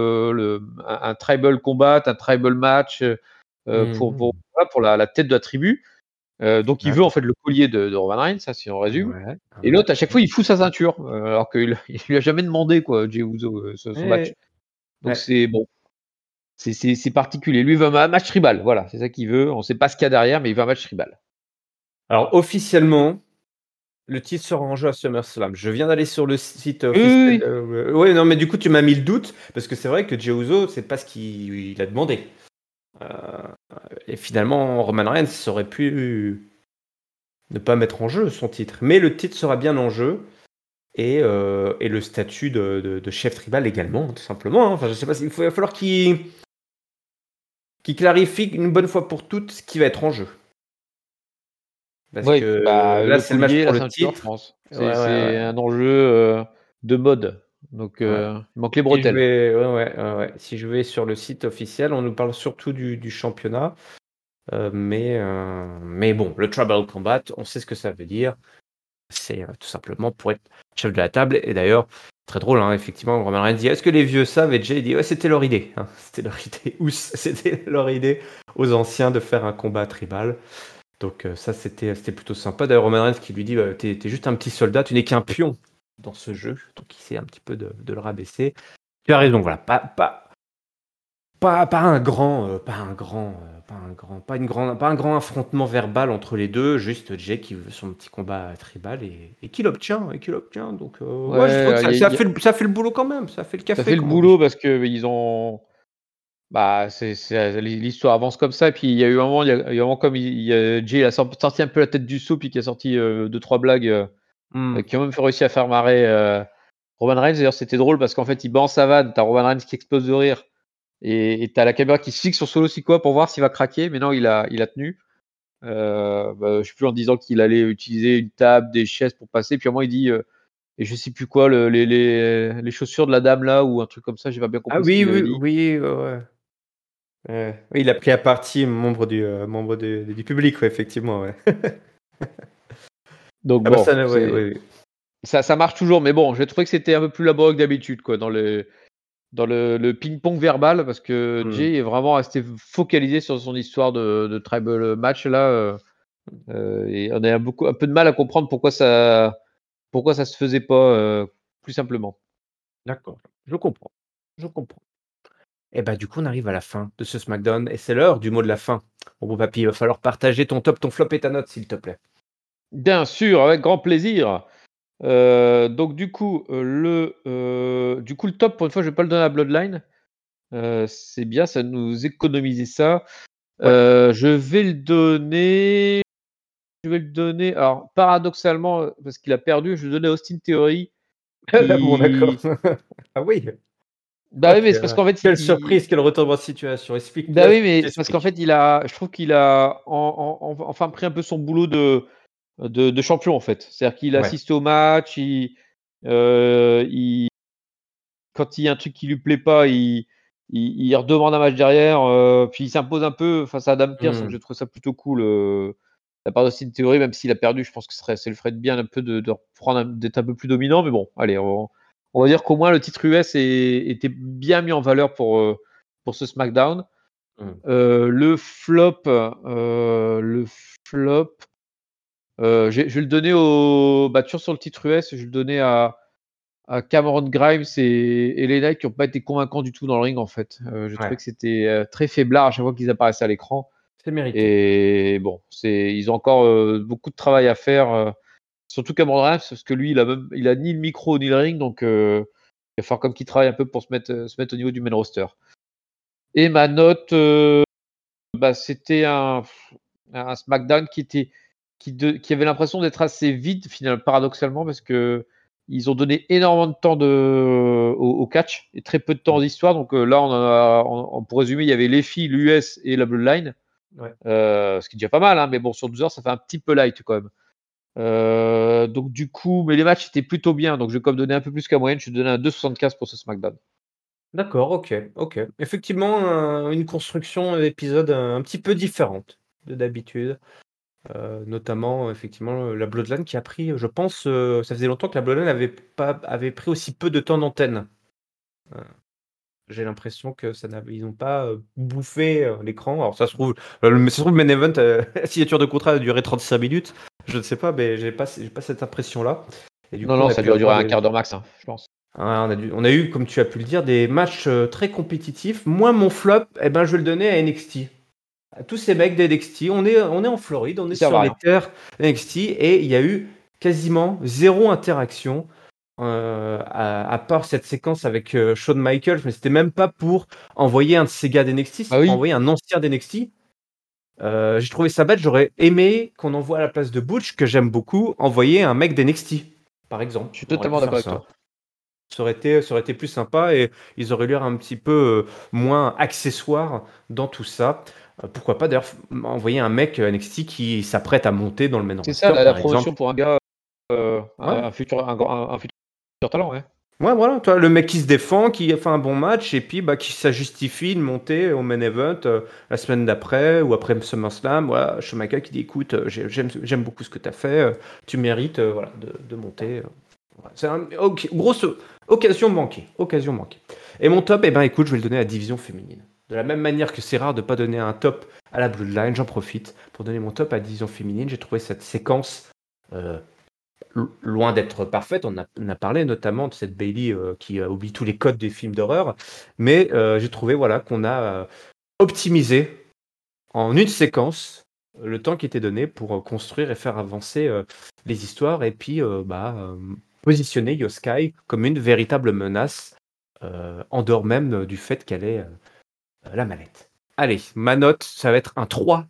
un tribal combat, un tribal match Mhm. voilà, pour la tête de la tribu. Donc il veut en D'accord. fait le collier de Roman Reigns, ça si on résume. Ouais, Et ouais. l'autre, à chaque fois, il fout sa ceinture, alors qu'il il lui a jamais demandé quoi, Jey Uso, son match. Ouais, Donc ouais. c'est bon, c'est particulier. Lui il veut un match tribal, voilà, c'est ça qu'il veut. On sait pas ce qu'il y a derrière, mais il veut un match tribal. Alors, officiellement, le titre sera en jeu à SummerSlam. Je viens d'aller sur le site Oui, oui, officiel. oui. Ouais, non, mais du coup, tu m'as mis le doute, parce que c'est vrai que Jey Uso, c'est pas ce qu'il a demandé. Euh, et finalement, Roman Reigns aurait pu ne pas mettre en jeu son titre. Mais le titre sera bien en jeu. Et le statut de chef tribal également, tout simplement. Hein. Enfin, je sais pas, il va falloir qu'il clarifie une bonne fois pour toutes ce qui va être en jeu. Parce Oui, que bah, là, le c'est le match collier, pour la le ceinture, je titre. pense. Ouais, ouais, C'est ouais. un enjeu de mode. Donc, Ouais. il manque les Si je bretelles. vais, ouais. Si je vais sur le site officiel, on nous parle surtout du championnat. Mais bon, le Tribal Combat, on sait ce que ça veut dire. C'est tout simplement pour être chef de la table. Et d'ailleurs, très drôle, hein, effectivement, Roman Reigns dit est-ce que les vieux savent? Et Jay dit ouais, c'était leur idée. Hein. C'était leur idée. C'était leur idée aux anciens de faire un combat tribal. Donc ça, c'était plutôt sympa. D'ailleurs, Roman Reigns qui lui dit t'es juste un petit soldat, tu n'es qu'un pion dans ce jeu. Donc il essaie un petit peu de le rabaisser. Tu as raison, voilà, pas un grand, pas un grand affrontement verbal entre les deux, juste Jay qui veut son petit combat tribal et qui l'obtient, Donc, ouais, je trouve que Ouais, ça fait le boulot quand même, ça fait le ça café, fait le comme on dit. boulot parce que ils ont. Bah, l'histoire avance comme ça. Et puis, il y a eu un moment, il y a un moment comme Jay a sorti un peu la tête du seau, puis qui a sorti deux, trois blagues Hmm. qui ont même réussi à faire marrer Roman Reigns. D'ailleurs, c'était drôle parce qu'en fait, il bat en savane. T'as Roman Reigns qui explose de rire. Et t'as la caméra qui se fixe sur Solo Sikoa pour voir s'il va craquer. Mais non, il a tenu. Je sais plus en disant qu'il allait utiliser une table, des chaises pour passer. Puis à un moment, il dit et je sais plus quoi, les chaussures de la dame là ou un truc comme ça. J'ai pas bien Ah compris ce oui, qu'il avait oui, dit. oui, ouais. Oui, il a pris à partie membre du public, ouais, effectivement, ouais. Donc Ah bah bon, ça, ouais, ouais. ça marche toujours. Mais bon, j'ai trouvé que c'était un peu plus laborieux que d'habitude quoi dans le ping-pong verbal parce que Hmm. Jay est vraiment resté focalisé sur son histoire de tribal match là. Et on a un peu de mal à comprendre pourquoi ça se faisait pas plus simplement. D'accord, je comprends, je comprends. Et bah, du coup, on arrive à la fin de ce SmackDown et c'est l'heure du mot de la fin. Mon beau papy, il va falloir partager ton top, ton flop et ta note, s'il te plaît. Bien sûr, avec grand plaisir. Donc du coup le top pour une fois je vais pas le donner à Bloodline. C'est bien, ça nous économisait ça. Ouais. Je vais le donner alors paradoxalement, parce qu'il a perdu, je vais le donner à Austin Theory Bon, d'accord. qui Ah oui. bah Oh, oui, mais c'est parce qu'en fait quelle surprise, quel retournement de situation. Explique, bah oui, mais parce qu'en t'expliques. fait je trouve qu'il a enfin pris un peu son boulot de champion en fait. C'est-à-dire qu'il Ouais. assiste au match, il quand il y a un truc qui lui plaît pas, il redemande un match derrière, puis il s'impose un peu face à Adam Pearce, donc je trouve ça plutôt cool la part d'Austin Theory, même s'il a perdu, je pense que ça le ferait de bien un peu de reprendre d'être un peu plus dominant, mais bon, allez, on va dire qu'au moins le titre US était bien mis en valeur pour ce SmackDown. Le flop, je vais le donner toujours sur le titre US, je vais le donner à Cameron Grimes et LA Knight qui n'ont pas été convaincants du tout dans le ring en fait. Je trouvais que c'était très faiblard à chaque fois qu'ils apparaissaient à l'écran. C'est mérité. Et bon, ils ont encore beaucoup de travail à faire, surtout Cameron Grimes, parce que lui, il a ni le micro ni le ring, donc il va falloir comme qu'il travaille un peu pour se mettre au niveau du main roster. Et ma note, c'était un SmackDown qui avait l'impression d'être assez vide, finalement, paradoxalement, parce que ils ont donné énormément de temps au catch et très peu de temps d'histoire. Donc là, pour résumer, il y avait les filles, l'US et la Bloodline. Ouais. Ce qui est déjà pas mal, hein, mais bon, sur 12 heures, ça fait un petit peu light quand même. Donc du coup, mais les matchs étaient plutôt bien, donc je vais comme donner un peu plus qu'à moyenne, je vais donner un 2,75 pour ce SmackDown. D'accord, OK, OK. Effectivement, une construction d'épisode un petit peu différente de d'habitude, notamment effectivement, la Bloodline qui a pris, je pense, ça faisait longtemps que la Bloodline avait pris aussi peu de temps d'antenne. Heu, j'ai l'impression que ils n'ont pas, bouffé, l'écran. Alors ça se trouve, le main event, la signature de contrat a duré 35 minutes. Je ne sais pas, mais j'ai pas cette impression-là et du coup, Non, on a ça pu doit durer avoir un des quart d'heure max, hein, je pense. on a eu, comme tu as pu le dire, des matchs, très compétitifs. Moi, mon flop, eh ben, je vais le donner à NXT. À tous ces mecs d'NXT, on est en Floride, on est Ils servent sur à les rien. terres NXT et il y a eu quasiment 0 interaction, à part cette séquence avec, Shawn Michaels, mais c'était même pas pour envoyer un de ces gars d'NXT, Bah c'était pour oui, envoyer un ancien d'NXT. J'ai trouvé ça bête, j'aurais aimé qu'on envoie à la place de Butch, que j'aime beaucoup, envoyer un mec d'NXT, par exemple. je suis On aurait pu totalement d'accord faire avec ça. toi. Ça aurait été plus sympa et ils auraient l'air un petit peu, moins accessoires dans tout ça. Pourquoi pas d'ailleurs envoyer un mec, NXT qui s'apprête à monter dans le main C'est ça roster, la par exemple. promotion pour un gars, Ouais, un futur talent, ouais. ouais, voilà, tu vois? Le mec qui se défend, qui a fait un bon match et puis, bah, qui ça justifie de monter au main event, la semaine d'après ou après SummerSlam. Voilà, Schumacher qui dit: «Écoute, j'aime beaucoup ce que tu as fait, tu mérites, voilà, de monter», voilà. C'est grosse occasion manquée, occasion manquée. Et mon top, eh ben, écoute, je vais le donner à la division féminine. De la même manière que c'est rare de pas donner un top à la Bloodline, j'en profite pour donner mon top à la division féminine. J'ai trouvé cette séquence, heu, loin d'être parfaite. On a parlé notamment de cette Bayley, qui oublie tous les codes des films d'horreur, mais j'ai trouvé, voilà, qu'on a, optimisé en une séquence, le temps qui était donné pour, construire et faire avancer, les histoires et puis, positionner Io Sky comme une véritable menace, en dehors même, du fait qu'elle ait, la mallette. Allez, ma note, ça va être un 3,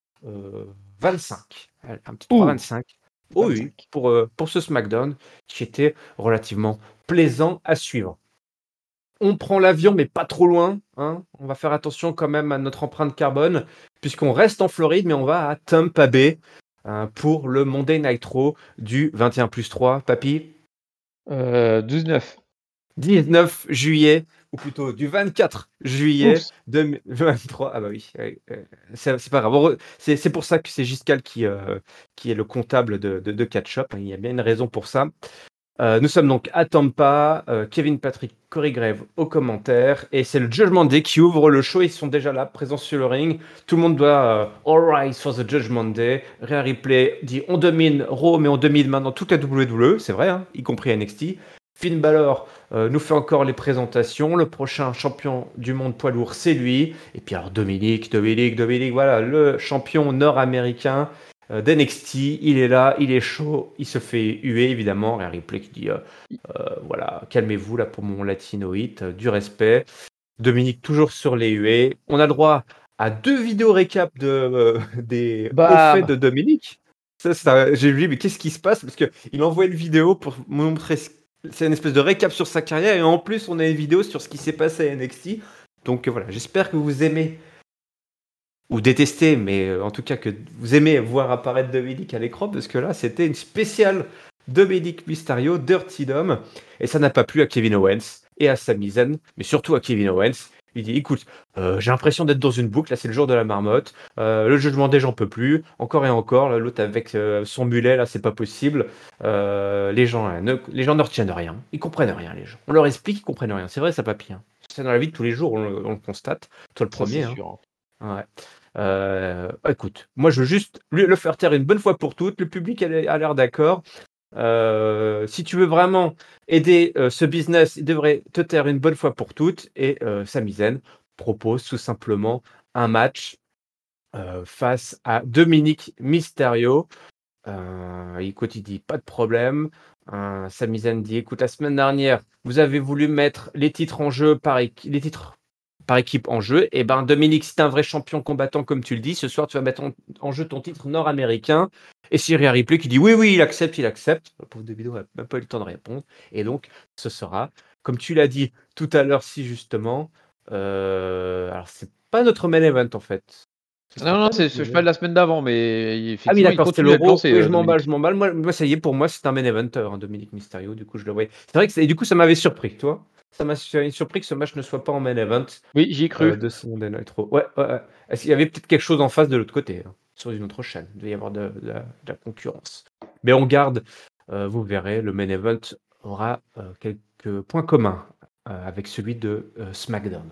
25. Allez, un petit Ouh! 3,25. Oh oui, 25. pour ce SmackDown qui était relativement plaisant à suivre. On prend l'avion, mais pas trop loin, hein. On va faire attention quand même à notre empreinte carbone, puisqu'on reste en Floride, mais on va à Tampa Bay, pour le Monday Night Raw du 21+3, papy, 12-9. 19 juillet, ou plutôt du 24 juillet Oups! 2023. Ah bah oui, ouais, c'est pas grave. C'est pour ça que c'est Giscal qui est le comptable de Catch Up, hein. Il y a bien une raison pour ça. Nous sommes donc à Tampa, Kevin Patrick, Corey Grave aux commentaires et c'est le Judgment Day qui ouvre le show. Ils sont déjà là, présents sur le ring. Tout le monde doit all rise for the Judgment Day. Rhea Ripley dit on domine Raw, mais on domine maintenant toute la WWE, c'est vrai, hein, y compris NXT. Finn Balor nous fait encore les présentations. Le prochain champion du monde poids lourd, c'est lui. Et puis alors Dominique, voilà, le champion nord-américain d'NXT, il est là, il est chaud, il se fait huer évidemment. Rhea Ripley qui dit voilà, calmez-vous là pour mon latinoïte, du respect. Dominique toujours sur les huées. On a le droit à 2 vidéos récap des hauts faits Bam! de Dominique. J'ai vu, mais qu'est-ce qui se passe? Parce qu'il envoie une vidéo pour montrer, c'est une espèce de récap sur sa carrière et en plus on a une vidéo sur ce qui s'est passé à NXT. Donc voilà, j'espère que vous aimez ou détester, mais en tout cas que vous aimez voir apparaître Dominique à l'écran, parce que là, c'était une spéciale Dominique Mysterio, Dirty Dom, et ça n'a pas plu à Kevin Owens et à Sami Zayn, mais surtout à Kevin Owens, Il dit écoute, j'ai l'impression d'être dans une boucle, là c'est le jour de la marmotte, le jugement des j'en peux plus, encore et encore, l'autre avec son mulet, là c'est pas possible. Les gens ne retiennent rien, ils comprennent rien les gens. On leur explique, ils comprennent rien. C'est vrai ça papy, hein. C'est dans la vie de tous les jours, on le constate. Toi le Ça, c'est premier, hein. sûr. Ouais. Écoute, moi je veux juste le faire taire une bonne fois pour toutes, le public a l'air d'accord. Si tu veux vraiment aider ce business, il devrait te taire une bonne fois pour toutes. Et Sami Zayn propose tout simplement un match face à Dominic Mysterio. Écoute, il dit pas de problème. Sami Zayn dit écoute, la semaine dernière, vous avez voulu mettre les titres en jeu les titres par équipe en jeu. Et ben Dominique, si t'es un vrai champion combattant comme tu le dis, ce soir tu vas mettre en jeu ton titre nord-américain. Et c'est Rhea Ripley qui dit oui, oui, il accepte, il accepte. Le pauvre Davido n'a même pas eu le temps de répondre. Et donc, ce sera, comme tu l'as dit tout à l'heure, si justement, alors c'est pas notre main event en fait. Ce Non, sera non, pas c'est notre ce main event. cheval de la semaine d'avant, mais Ah oui, effectivement, il d'accord, c'était continue à être l'Euro. lancé, Oui, je m'emballe, Dominique. je m'emballe. Moi, ça y est, pour moi, c'est un main eventer, hein, Dominique Mysterio. Du coup, je le voyais. C'est vrai et du coup, ça m'avait surpris, toi. Ça m'a surpris que ce match ne soit pas en main event Oui, j'y ai cru. de ce Monday Night Raw. Ouais, ouais, ouais. Est-ce qu'il y avait peut-être quelque chose en face de l'autre côté, hein, sur une autre chaîne? Il devait y avoir de la concurrence. Mais on garde, vous verrez, le main event aura quelques points communs avec celui de SmackDown.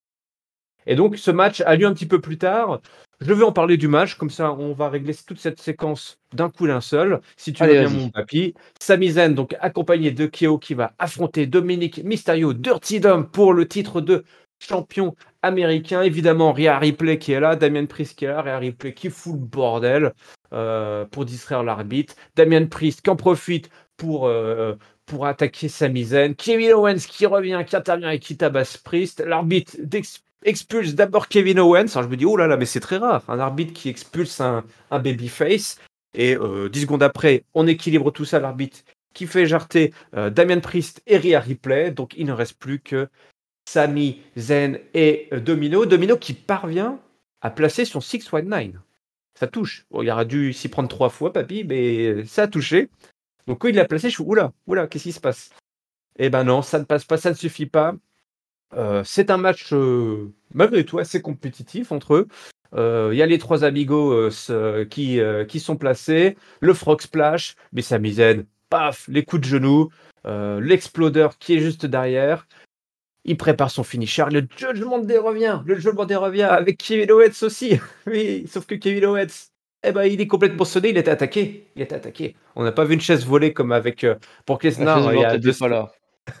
Et donc, ce match a lieu un petit peu plus tard. Je vais en parler du match, comme ça, on va régler toute cette séquence d'un coup d'un seul. Si tu veux Allez, bien, vas-y. mon papy. Sami Zayn, donc accompagné de Keo, qui va affronter Dominic Mysterio, Dirty Dom, pour le titre de champion américain. Évidemment, Rhea Ripley qui est là, Damian Priest qui est là, Rhea Ripley qui fout le bordel pour distraire l'arbitre. Damian Priest qui en profite pour attaquer Sami Zayn. Kevin Owens qui revient, qui intervient et qui tabasse Priest. L'arbitre expulse d'abord Kevin Owens. Alors je me dis, oh là là, mais c'est très rare. Un arbitre qui expulse un babyface. Et 10 secondes après, on équilibre tout ça, l'arbitre qui fait jarter Damian Priest et Rhea Ripley. Donc il ne reste plus que Sami Zayn et Domino. Domino qui parvient à placer son 619. Ça touche. Bon, il aurait dû s'y prendre 3 fois, papy, mais ça a touché. Donc quand il l'a placé, je suis oula, oula, qu'est-ce qui se passe? Eh ben non, ça ne passe pas, ça ne suffit pas. C'est un match malgré tout assez compétitif entre eux. Il y a les trois amigos qui sont placés, le frog splash, mais Sami Zayn, paf, les coups de genoux, l'explodeur qui est juste derrière. Il prépare son finisher, le Judgment Day revient avec Kevin Owens aussi. Oui, sauf que Kevin Owens, eh ben, il est complètement sonné, il était attaqué. On n'a pas vu une chaise volée comme avec Brock La chaise Lesnar il y volante a n'était deux pas là.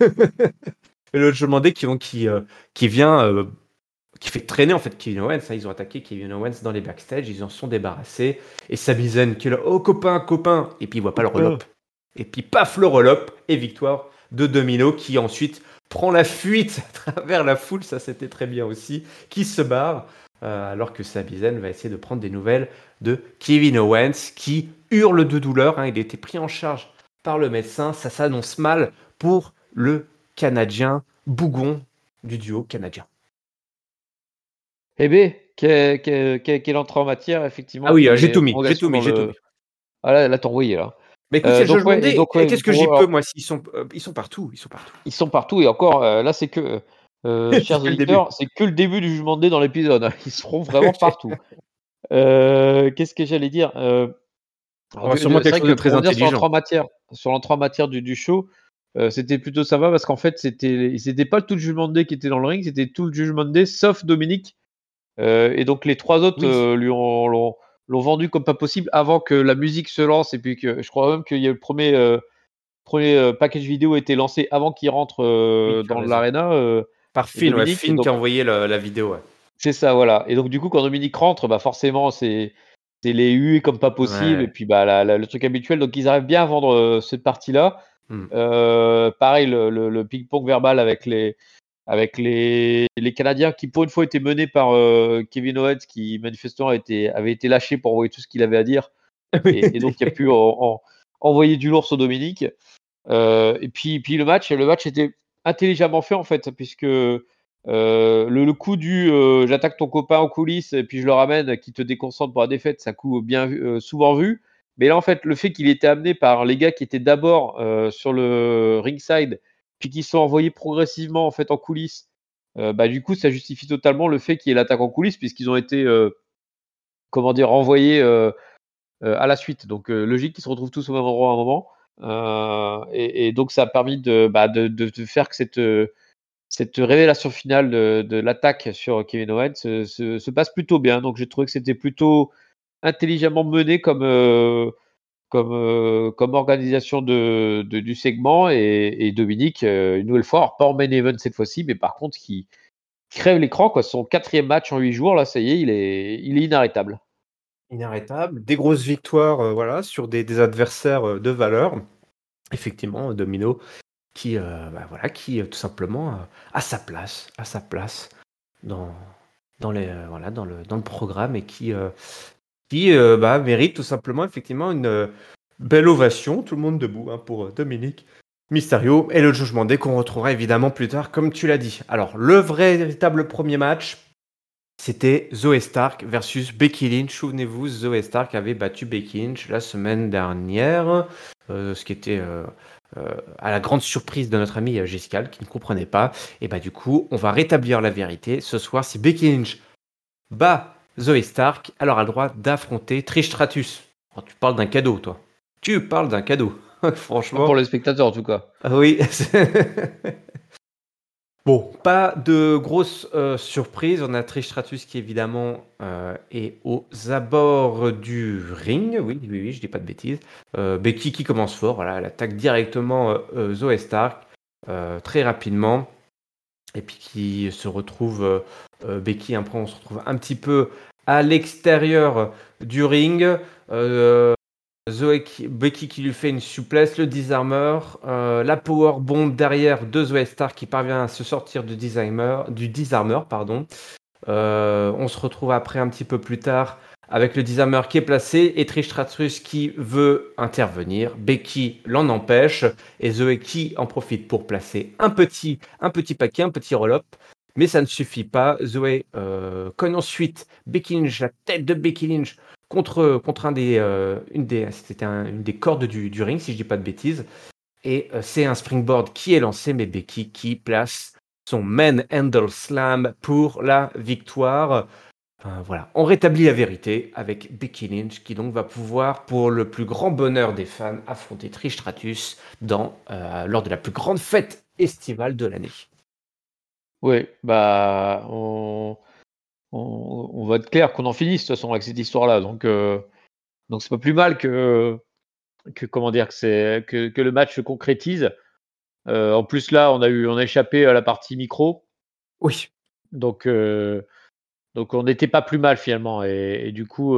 Et le Judgment Day qui vient qui fait traîner en fait Kevin Owens. Hein. Ils ont attaqué Kevin Owens dans les backstage, ils en sont débarrassés. Et Sami Zayn qui est là, oh copain, copain. Et puis il voit pas le roll-up. Et puis paf, le roll-up et victoire de Domino qui ensuite prend la fuite à travers la foule. Ça c'était très bien aussi. Qui se barre alors que Sami Zayn va essayer de prendre des nouvelles de Kevin Owens qui hurle de douleur. Hein. Il a été pris en charge par le médecin. Ça s'annonce mal pour le Canadien Bougon du duo canadien. Eh bien, quelle entrée en matière, Ah effectivement, oui, qui j'ai est tout mis, j'ai tout prolongation mis, dans j'ai tout le. mis. Ah là, t'as envoyé là. Mais écoute, c'est le Donc jugement ouais, et des. donc ouais, Qu'est-ce que j'y peux, moi, s'ils sont, ils sont partout, ils sont partout. ils sont partout et encore, là, c'est que, C'est chers que le début. auditeurs, c'est que le début du Jugement de Dé dans l'épisode, hein. Ils seront vraiment partout. Qu'est-ce que j'allais dire? On Alors va sûrement c'est quelque vrai chose que de très pour revenir intelligent. sur l'entrée en matière du show, c'était plutôt sympa parce qu'en fait, c'était pas tout le Jugement de Dé qui était dans le ring, c'était tout le Jugement de Dé sauf Dominique. Et donc les 3 autres, Oui. l'ont vendu comme pas possible avant que la musique se lance et puis que je crois même qu'il y a le premier package vidéo a été lancé avant qu'il rentre, Oui, tu as dans raison. l'arena, Par Finn, ouais, Dominique. Et Finn qui donc a envoyé la vidéo, ouais. c'est ça, voilà. Et donc du coup, quand Dominique rentre, bah, forcément, c'est les huées comme pas possible et Ouais. puis, bah, le truc habituel. Donc ils arrivent bien à vendre, cette partie-là. Hmm. Pareil, le ping-pong verbal avec les Canadiens qui, pour une fois, étaient menés par Kevin Owens, qui manifestement avait été lâché pour envoyer tout ce qu'il avait à dire, et donc qui a pu envoyer du lourd sur Dominique. Et puis le match était intelligemment fait en fait, puisque le coup du j'attaque ton copain en coulisses et puis je le ramène, qui te déconcentre pour la défaite, c'est un coup bien vu, souvent vu. Mais là, en fait, le fait qu'il ait été amené par les gars qui étaient d'abord sur le ringside, puis qui sont envoyés progressivement en fait en coulisses, du coup, ça justifie totalement le fait qu'il y ait l'attaque en coulisses puisqu'ils ont été, renvoyés à la suite. Donc, logique qu'ils se retrouvent tous au même endroit à un moment. Et donc, ça a permis de faire que cette révélation finale de l'attaque sur Kevin Owens se passe plutôt bien. Donc, j'ai trouvé que c'était plutôt intelligemment mené comme organisation du segment. Et Dominique, une nouvelle fois, alors pas en main event cette fois-ci, mais par contre, qui crève l'écran, quoi. Son 4e match en 8 jours, là, ça y est, il est inarrêtable. Inarrêtable, des grosses victoires, voilà, sur des adversaires de valeur. Effectivement, Domino qui, voilà, qui tout simplement a sa place dans, voilà, dans le programme et qui mérite tout simplement effectivement une belle ovation, tout le monde debout pour Dominique Mysterio et le Judgment Day qu'on retrouvera évidemment plus tard, comme tu l'as dit. Alors, le véritable premier match, c'était Zoey Stark versus Becky Lynch. Souvenez-vous, Zoey Stark avait battu Becky Lynch la semaine dernière, ce qui était à la grande surprise de notre amie Jessica, qui ne comprenait pas. Et du coup, on va rétablir la vérité. Ce soir, si Becky Lynch bat Zoey Stark, elle aura le droit d'affronter Trish Stratus. Oh, tu parles d'un cadeau, toi. Tu parles d'un cadeau. Pas Franchement. pour les spectateurs, en tout cas. Oui. Bon, pas de grosses surprises. On a Trish Stratus qui évidemment est aux abords du ring. Oui, oui, oui, je dis pas de bêtises. Becky qui commence fort. Voilà, elle attaque directement Zoey Stark très rapidement. Et puis qui se retrouve, Becky, après on se retrouve un petit peu à l'extérieur du ring. Becky qui lui fait une souplesse, le disarmer, la power bomb derrière de Zoey Stark qui parvient à se sortir du disarmer, pardon. On se retrouve après un petit peu plus tard avec le disarmer qui est placé et Trish Stratus qui veut intervenir. Becky l'en empêche et Zoey qui en profite pour placer un petit paquet, un petit roll-up. Mais ça ne suffit pas. Zoey cogne ensuite Becky Lynch, la tête de Becky Lynch contre une des cordes du ring, si je dis pas de bêtises. Et c'est un springboard qui est lancé, mais Becky qui place son Man Handle Slam pour la victoire. Voilà, on rétablit la vérité avec Becky Lynch qui donc va pouvoir, pour le plus grand bonheur des fans, affronter Trish Stratus lors de la plus grande fête estivale de l'année. Oui, on va être clair qu'on en finisse de toute façon avec cette histoire-là. Donc c'est pas plus mal que comment dire que le match se concrétise. En plus là, on a échappé à la partie micro. Oui. Donc on n'était pas plus mal finalement et du coup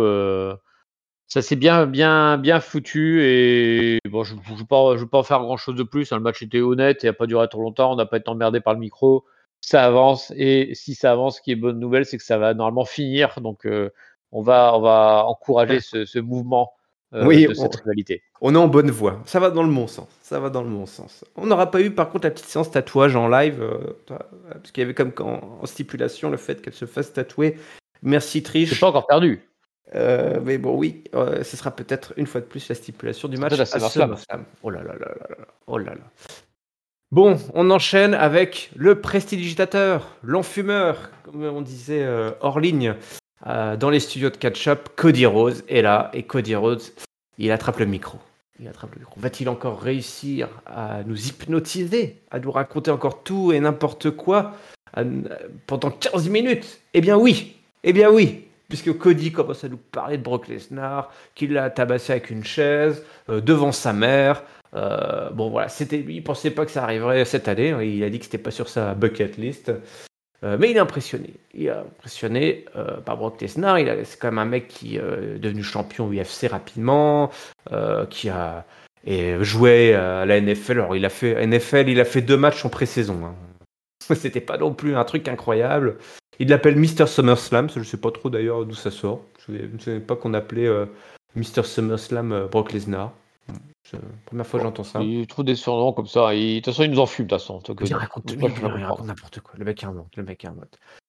ça s'est bien foutu et bon je veux pas en faire grand chose de plus, hein. Le match était honnête et a pas duré trop longtemps, on n'a pas été emmerdé par le micro. Ça avance et si ça avance, ce qui est bonne nouvelle, c'est que ça va normalement finir. Donc on va encourager ce mouvement Oui, de cette rivalité. on est en bonne voie. Ça va dans le bon sens. Ça va dans le bon sens. On n'aura pas eu, par contre, la petite séance tatouage en live, parce qu'il y avait comme en stipulation le fait qu'elle se fasse tatouer. Merci C'est Trish. pas encore perdu. Mais bon, oui, ce sera peut-être une fois de plus la stipulation du C'est match peut-être à à SummerSlam. SummerSlam. Oh là là là là là. Oh là là. Bon, on enchaîne avec le prestidigitateur, l'enfumeur, comme on disait hors ligne, dans les studios de Catch-Up. Cody Rhodes est là, et Cody Rhodes, il attrape le micro. Va-t-il encore réussir à nous hypnotiser, à nous raconter encore tout et n'importe quoi pendant 15 minutes? Eh bien oui, puisque Cody commence à nous parler de Brock Lesnar, qu'il l'a tabassé avec une chaise, devant sa mère. Bon voilà, il pensait pas que ça arriverait cette année. Il a dit que c'était pas sur sa bucket list. Mais il est impressionné. Il est impressionné par Brock Lesnar. C'est quand même un mec qui est devenu champion UFC rapidement, qui a joué à la NFL. Alors il a fait 2 matchs en pré-saison. Hein. C'était pas non plus un truc incroyable. Il l'appelle Mr. SummerSlam. Je sais pas trop d'ailleurs d'où ça sort. Je ne savais pas qu'on appelait Mr. SummerSlam Brock Lesnar. C'est la première fois que j'entends ça. Il trouve des surnoms comme ça. De toute façon, il nous en fume, de toute façon. Il raconte n'importe quoi. Le mec est un mode.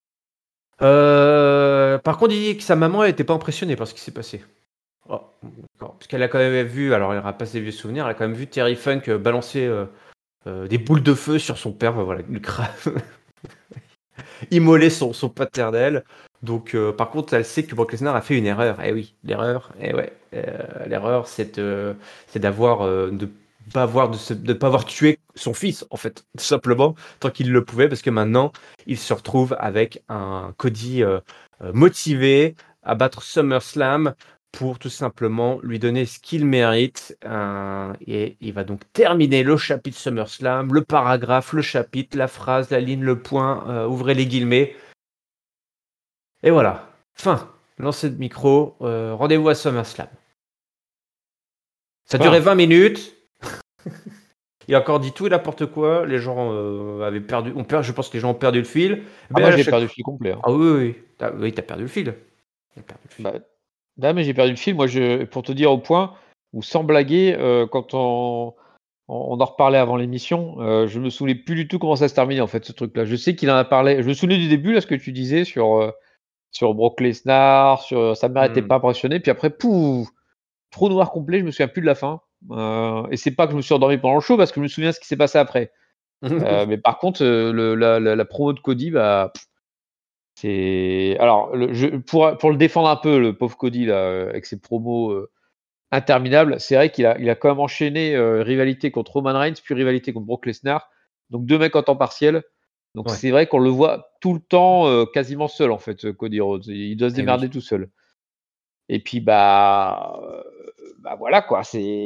Par contre, il dit que sa maman n'était pas impressionnée par ce qui s'est passé. Oh, d'accord. Parce qu'elle a quand même vu, alors elle aura pas ses vieux souvenirs, elle a quand même vu Terry Funk balancer des boules de feu sur son père. Voilà, immoler son paternel. Donc, par contre, elle sait que Brock Lesnar a fait une erreur. Eh oui, l'erreur, c'est de ne pas avoir tué son fils, en fait, tout simplement, tant qu'il le pouvait, parce que maintenant, il se retrouve avec un Cody motivé à battre SummerSlam pour tout simplement lui donner ce qu'il mérite. Et il va donc terminer le chapitre SummerSlam, le paragraphe, le chapitre, la phrase, la ligne, le point, ouvrez les guillemets. Et voilà, fin. Lancez le micro, rendez-vous à SummerSlam. Ça a duré 20 minutes. Il a encore dit tout et n'importe quoi. Les gens avaient perdu. Je pense que les gens ont perdu le fil. Moi, j'ai perdu le fil complet. Hein. Ah oui. T'as perdu le fil. Mais j'ai perdu le fil. Moi, pour te dire au point où, sans blaguer, quand on en reparlait avant l'émission, je me souvenais plus du tout comment ça se terminait, en fait, ce truc-là. Je sais qu'il en a parlé. Je me souvenais du début, là, ce que tu disais sur Brock Lesnar, ça ne m'arrêtait pas impressionné. Puis après, pouf, trou noir complet, je me souviens plus de la fin. Et c'est pas que je me suis endormi pendant le show, parce que je me souviens de ce qui s'est passé après. Mais par contre, la promo de Cody, c'est. Alors, pour le défendre un peu, le pauvre Cody, là, avec ses promos interminables, c'est vrai qu'il a quand même enchaîné rivalité contre Roman Reigns, puis rivalité contre Brock Lesnar. Donc, 2 mecs en temps partiel. Donc, c'est vrai qu'on le voit tout le temps quasiment seul, en fait, Cody Rhodes. Il doit se démerder tout seul. Et puis, voilà, quoi.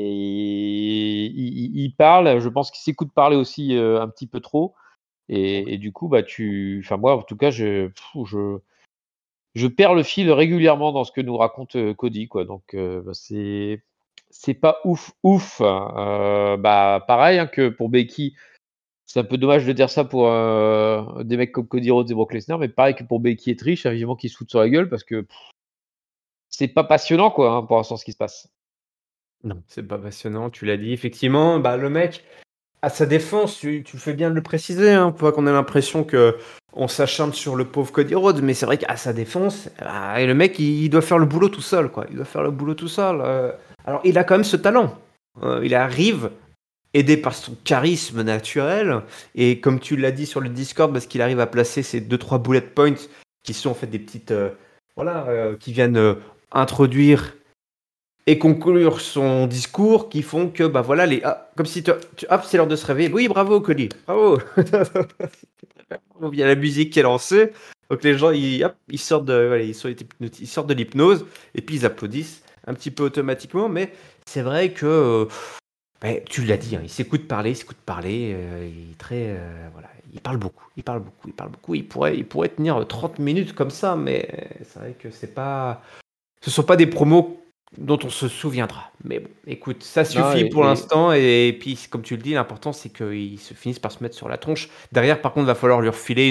Il parle. Je pense qu'il s'écoute parler aussi un petit peu trop. Et du coup, moi, en tout cas, je perds le fil régulièrement dans ce que nous raconte Cody, quoi. Donc, c'est pas ouf. Pareil hein, que pour Becky, c'est un peu dommage de dire ça pour des mecs comme Cody Rhodes et Brock Lesnar, mais pareil que pour Becky et Trish, évidemment qu'ils se foutent sur la gueule parce que c'est pas passionnant, quoi, hein, pour l'instant, ce qui se passe. Non, c'est pas passionnant, tu l'as dit. Effectivement, le mec, à sa défense, tu fais bien de le préciser, hein, pour pas qu'on ait l'impression qu'on s'acharne sur le pauvre Cody Rhodes, mais c'est vrai qu'à sa défense, le mec, il doit faire le boulot tout seul, quoi. Il doit faire le boulot tout seul. Alors, il a quand même ce talent. Il arrive, aidé par son charisme naturel, et comme tu l'as dit sur le Discord, parce qu'il arrive à placer ces 2-3 bullet points qui sont en fait des petites... qui viennent introduire et conclure son discours, qui font que comme si c'est l'heure de se réveiller. Oui, bravo Cody, bravo. Il y a la musique qui est lancée, donc les gens ils sortent ils sortent de l'hypnose et puis ils applaudissent un petit peu automatiquement. Mais c'est vrai que tu l'as dit, hein, il s'écoute parler, il est très il parle beaucoup. Il pourrait tenir 30 minutes comme ça, mais c'est vrai que ce sont pas des promos dont on se souviendra. Mais bon, écoute, ça suffit pour l'instant. Et puis, comme tu le dis, l'important, c'est qu'ils se finissent par se mettre sur la tronche. Derrière, par contre, il va falloir lui refiler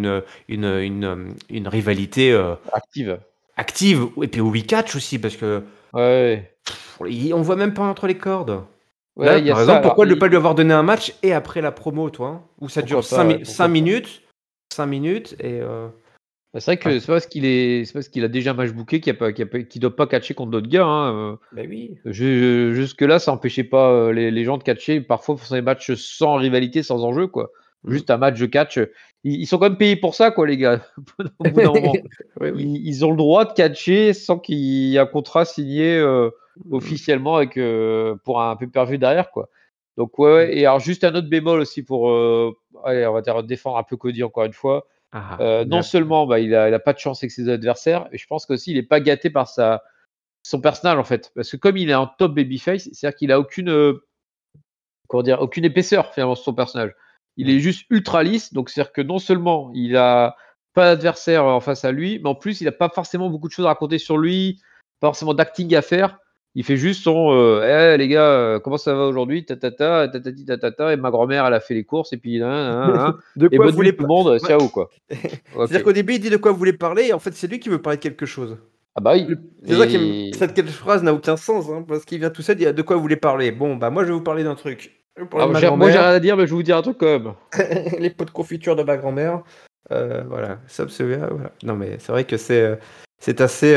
une rivalité active. Et puis, au catch aussi, parce que on voit même pas entre les cordes. Là, par exemple, pourquoi ne pas lui avoir donné un match et après la promo, toi, où ça dure 5 minutes 5 minutes et... C'est vrai que c'est parce qu'il a déjà un match booké qu'il doit pas catcher contre d'autres gars. Hein. Oui. Jusque-là, ça n'empêchait pas les gens de catcher. Parfois, pour des matchs sans rivalité, sans enjeu, quoi. Juste un match de catch. Ils sont quand même payés pour ça, quoi, les gars. Au bout d'un moment. Ils ont le droit de catcher sans qu'il y ait un contrat signé officiellement pour un pay-per-view derrière, quoi. Donc, ouais. Et alors, juste un autre bémol aussi pour, on va dire, défendre un peu Cody encore une fois. Non seulement il a pas de chance avec ses adversaires, et je pense qu'aussi il est pas gâté par son personnage, en fait, parce que comme il est un top babyface, c'est-à-dire qu'il a aucune épaisseur finalement sur son personnage. Il est juste ultra lisse, donc c'est-à-dire que non seulement il a pas d'adversaire en face à lui, mais en plus il a pas forcément beaucoup de choses à raconter sur lui, pas forcément d'acting à faire. Il fait juste son les gars, comment ça va aujourd'hui, tatati tatata, et ma grand-mère elle a fait les courses et puis de et quoi bonne vous nuit tout le monde, ciao, quoi. C'est-à-dire qu'au début il dit de quoi vous voulez parler et en fait c'est lui qui veut parler de quelque chose. Ah bah oui. C'est ça cette phrase n'a aucun sens, hein, parce qu'il vient tout seul, il dit de quoi vous voulez parler. Bon moi je vais vous parler d'un truc. Moi j'ai rien à dire, mais je vais vous dire un truc quand même. Les pots de confiture de ma grand-mère. Voilà, ça me souvient. Voilà. Non mais c'est vrai que c'est assez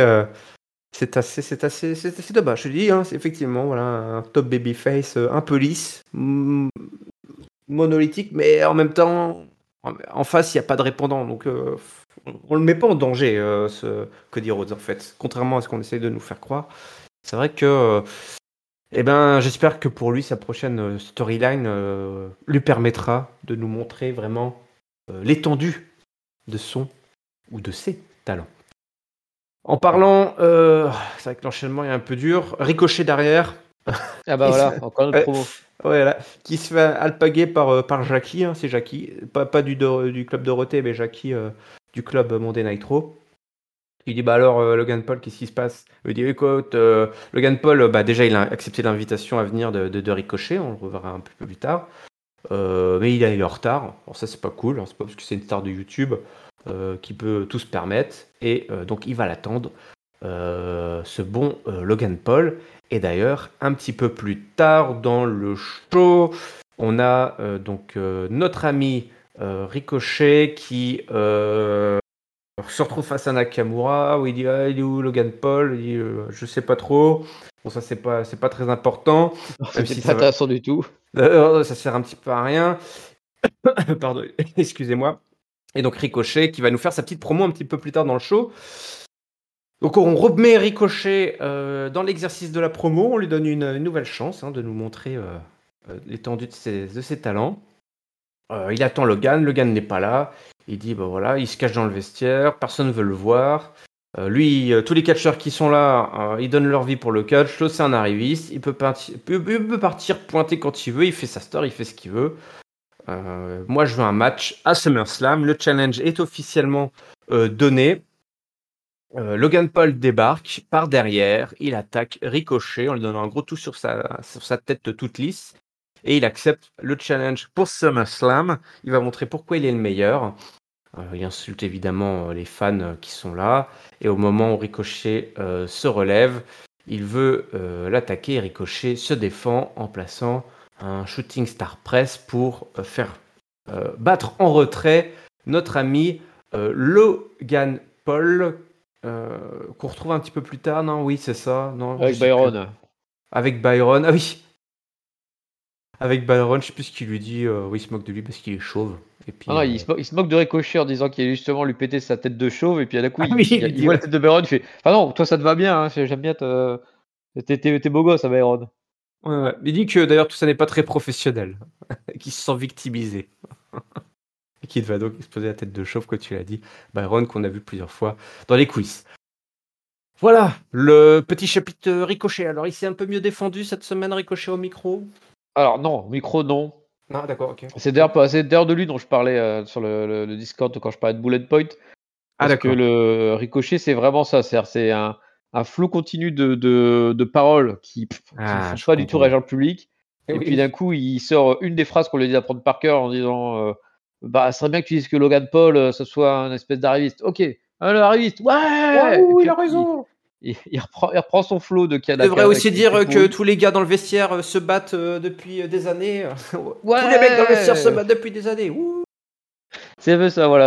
dommage. Je dis, hein, c'est effectivement voilà, un top babyface un peu lisse, monolithique, mais en même temps, En face, il n'y a pas de répondant, donc on le met pas en danger, ce Cody Rhodes, en fait. Contrairement à ce qu'on essaye de nous faire croire. C'est vrai que j'espère que pour lui, sa prochaine storyline lui permettra de nous montrer vraiment l'étendue de son ou de ses talents. En parlant, c'est vrai que l'enchaînement est un peu dur. Ricochet derrière. Ah bah voilà, encore notre promo. Voilà, qui se fait alpaguer par Jackie, c'est Jackie, pas du club Dorothée, mais Jackie du club Monday Nitro. Il dit bah alors Logan Paul, qu'est-ce qui se passe? Il dit écoute, Logan Paul, déjà il a accepté l'invitation à venir de Ricochet, on le reverra un peu plus tard. Mais il est en retard. Alors ça c'est pas cool, c'est pas parce que c'est une star de YouTube qui peut tout se permettre. Et donc il va l'attendre, ce bon Logan Paul. Et d'ailleurs, un petit peu plus tard dans le show, on a donc notre ami Ricochet qui se retrouve face à Nakamura, où il dit il est où Logan Paul? Il dit je sais pas trop. Bon, ça c'est pas très important. Même C'était si pas intéressant du tout. ça sert un petit peu à rien. Pardon, excusez-moi. Et donc Ricochet qui va nous faire sa petite promo un petit peu plus tard dans le show. Donc on remet Ricochet dans l'exercice de la promo, on lui donne une nouvelle chance de nous montrer l'étendue de ses talents. Il attend Logan n'est pas là. Il dit voilà, il se cache dans le vestiaire, personne ne veut le voir. Lui, tous les catcheurs qui sont là, ils donnent leur vie pour le catch. C'est un arriviste, il peut partir pointer quand il veut, il fait sa star, il fait ce qu'il veut. Moi, je veux un match à SummerSlam. Le challenge est officiellement donné. Logan Paul débarque par derrière, il attaque Ricochet en lui donnant un gros coup sur sa tête toute lisse. Et il accepte le challenge pour SummerSlam. Il va montrer pourquoi il est le meilleur. Il insulte évidemment les fans qui sont là. Et au moment où Ricochet se relève, il veut l'attaquer. Ricochet se défend en plaçant un shooting star press pour faire battre en retrait notre ami Logan Paul, qu'on retrouve un petit peu plus tard. Non, oui, c'est ça. Non, Avec Byron. Avec Byron. Ah oui, avec Byron, je sais plus ce qu'il lui dit. Oui, il se moque de lui parce qu'il est chauve. Et puis, Ah non, il se moque de Ricochet en disant qu'il allait justement lui péter sa tête de chauve, et puis à la coup, ah oui, il lui il dit voit ouais. la tête de Byron, il fait ah non, toi ça te va bien, hein, j'aime bien, t'es beau gosse, à Byron. Ouais. Il dit que d'ailleurs tout ça n'est pas très professionnel, qu'il se sent victimisé. Et qu'il va donc exploser la tête de chauve, comme tu l'as dit. Byron, qu'on a vu plusieurs fois dans les quiz. Voilà, le petit chapitre Ricochet. Alors, il s'est un peu mieux défendu cette semaine, Ricochet au micro? Alors non, micro non. Non, d'accord, ok. C'est d'ailleurs de lui dont je parlais sur le Discord quand je parlais de Bullet Point. Ah, Parce que d'accord. le Ricochet, c'est vraiment ça. C'est un flot continu de paroles qui Ah, font je pas du tout comprends. réagir le public. Et puis d'un Oui. coup, il sort une des phrases qu'on lui a dit d'apprendre par cœur en disant bah, ça serait bien que tu dises que Logan Paul, ce soit un espèce d'arriviste. Ok, l'arriviste, ouais. Et Waouh, puis il a après, raison. il reprend son flot de Tu devrais aussi qui est dire que pourri. tous les gars dans le vestiaire se battent depuis des années. Tous les mecs dans le vestiaire se Ouais, battent depuis des années. Ouh. c'est un peu ça, voilà.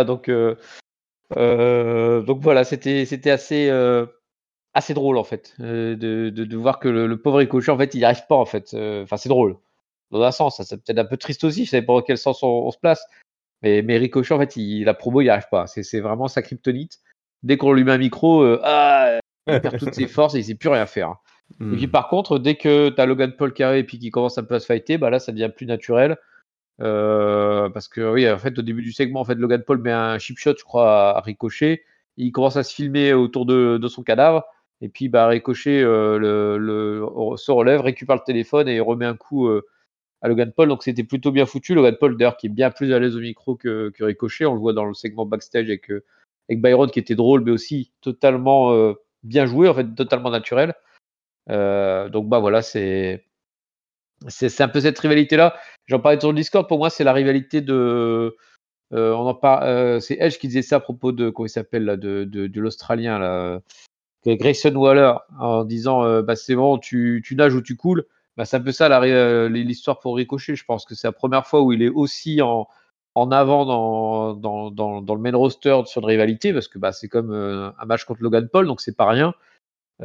Donc voilà, c'était assez drôle en fait, de voir que le pauvre Ricochet en fait il n'y arrive pas en fait. Enfin c'est drôle dans un sens, ça c'est peut-être un peu triste aussi, je sais pas dans quel sens on se place. Mais Ricochet en fait la promo il n'y arrive pas. C'est vraiment sa kryptonite. Dès qu'on lui met un micro, il perd toutes ses forces et il sait plus rien faire. Et puis par contre, dès que tu as Logan Paul qui arrive et puis qui commence un peu à se fighter, bah là ça devient plus naturel. Parce que oui, en fait, au début du segment, en fait, Logan Paul met un chip shot, je crois, à Ricochet. Il commence à se filmer autour de son cadavre. Et puis, bah, Ricochet se relève, récupère le téléphone et remet un coup à Logan Paul. Donc, c'était plutôt bien foutu. Logan Paul, d'ailleurs, qui est bien plus à l'aise au micro que Ricochet. On le voit dans le segment backstage avec Byron, qui était drôle, mais aussi totalement bien joué, en fait, totalement naturel. Donc, bah voilà, c'est un peu cette rivalité-là. J'en parlais sur le Discord. Pour moi, c'est la rivalité de. On en parle. C'est Edge qui disait ça à propos de comment il s'appelle là, de l'Australien là, Grayson Waller, en disant bah c'est bon, tu nages ou tu coules. Bah, c'est un peu ça l'histoire pour Ricochet. Je pense que c'est la première fois où il est aussi en avant dans le main roster sur une rivalité, parce que bah, c'est comme un match contre Logan Paul, donc c'est pas rien.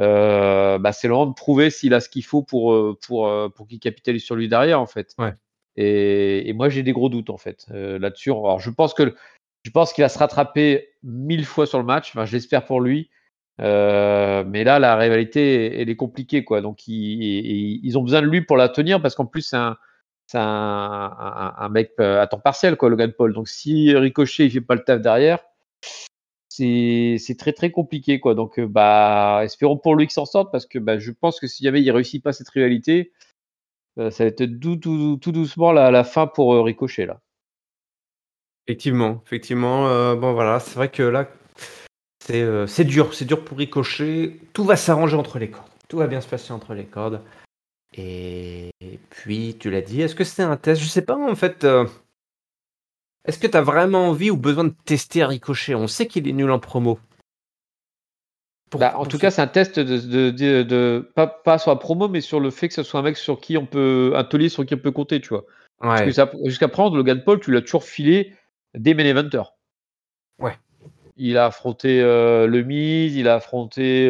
Bah, c'est le moment de prouver s'il a ce qu'il faut pour qu'il capitalise sur lui derrière en fait. Ouais. Et moi, j'ai des gros doutes en fait là-dessus. Alors, je pense qu'il va se rattraper 1000 fois sur le match. Enfin, je l'espère pour lui. Mais là, la rivalité, elle est compliquée, quoi. Donc, ils ont besoin de lui pour la tenir parce qu'en plus, c'est un mec à temps partiel, quoi, Logan Paul. Donc, si Ricochet, il fait pas le taf derrière, c'est très très compliqué, quoi. Donc, espérons pour lui qu'il s'en sorte parce que je pense que si jamais il réussit pas cette rivalité, ça va être tout doucement la fin pour Ricochet, là. Effectivement, bon voilà, c'est vrai que là, c'est dur pour Ricochet. Tout va s'arranger entre les cordes. Tout va bien se passer entre les cordes. Et puis, tu l'as dit, est-ce que c'est un test? Je sais pas, en fait. Est-ce que tu as vraiment envie ou besoin de tester Ricochet? On sait qu'il est nul en promo. En tout cas, c'est un test pas sur la promo, mais sur le fait que ce soit un mec sur qui on peut, un taulier sur qui on peut compter, tu vois. Parce que Ouais, jusqu'à présent, Logan Paul, tu l'as toujours filé des main eventers. ouais. Il a affronté le Miz, il a affronté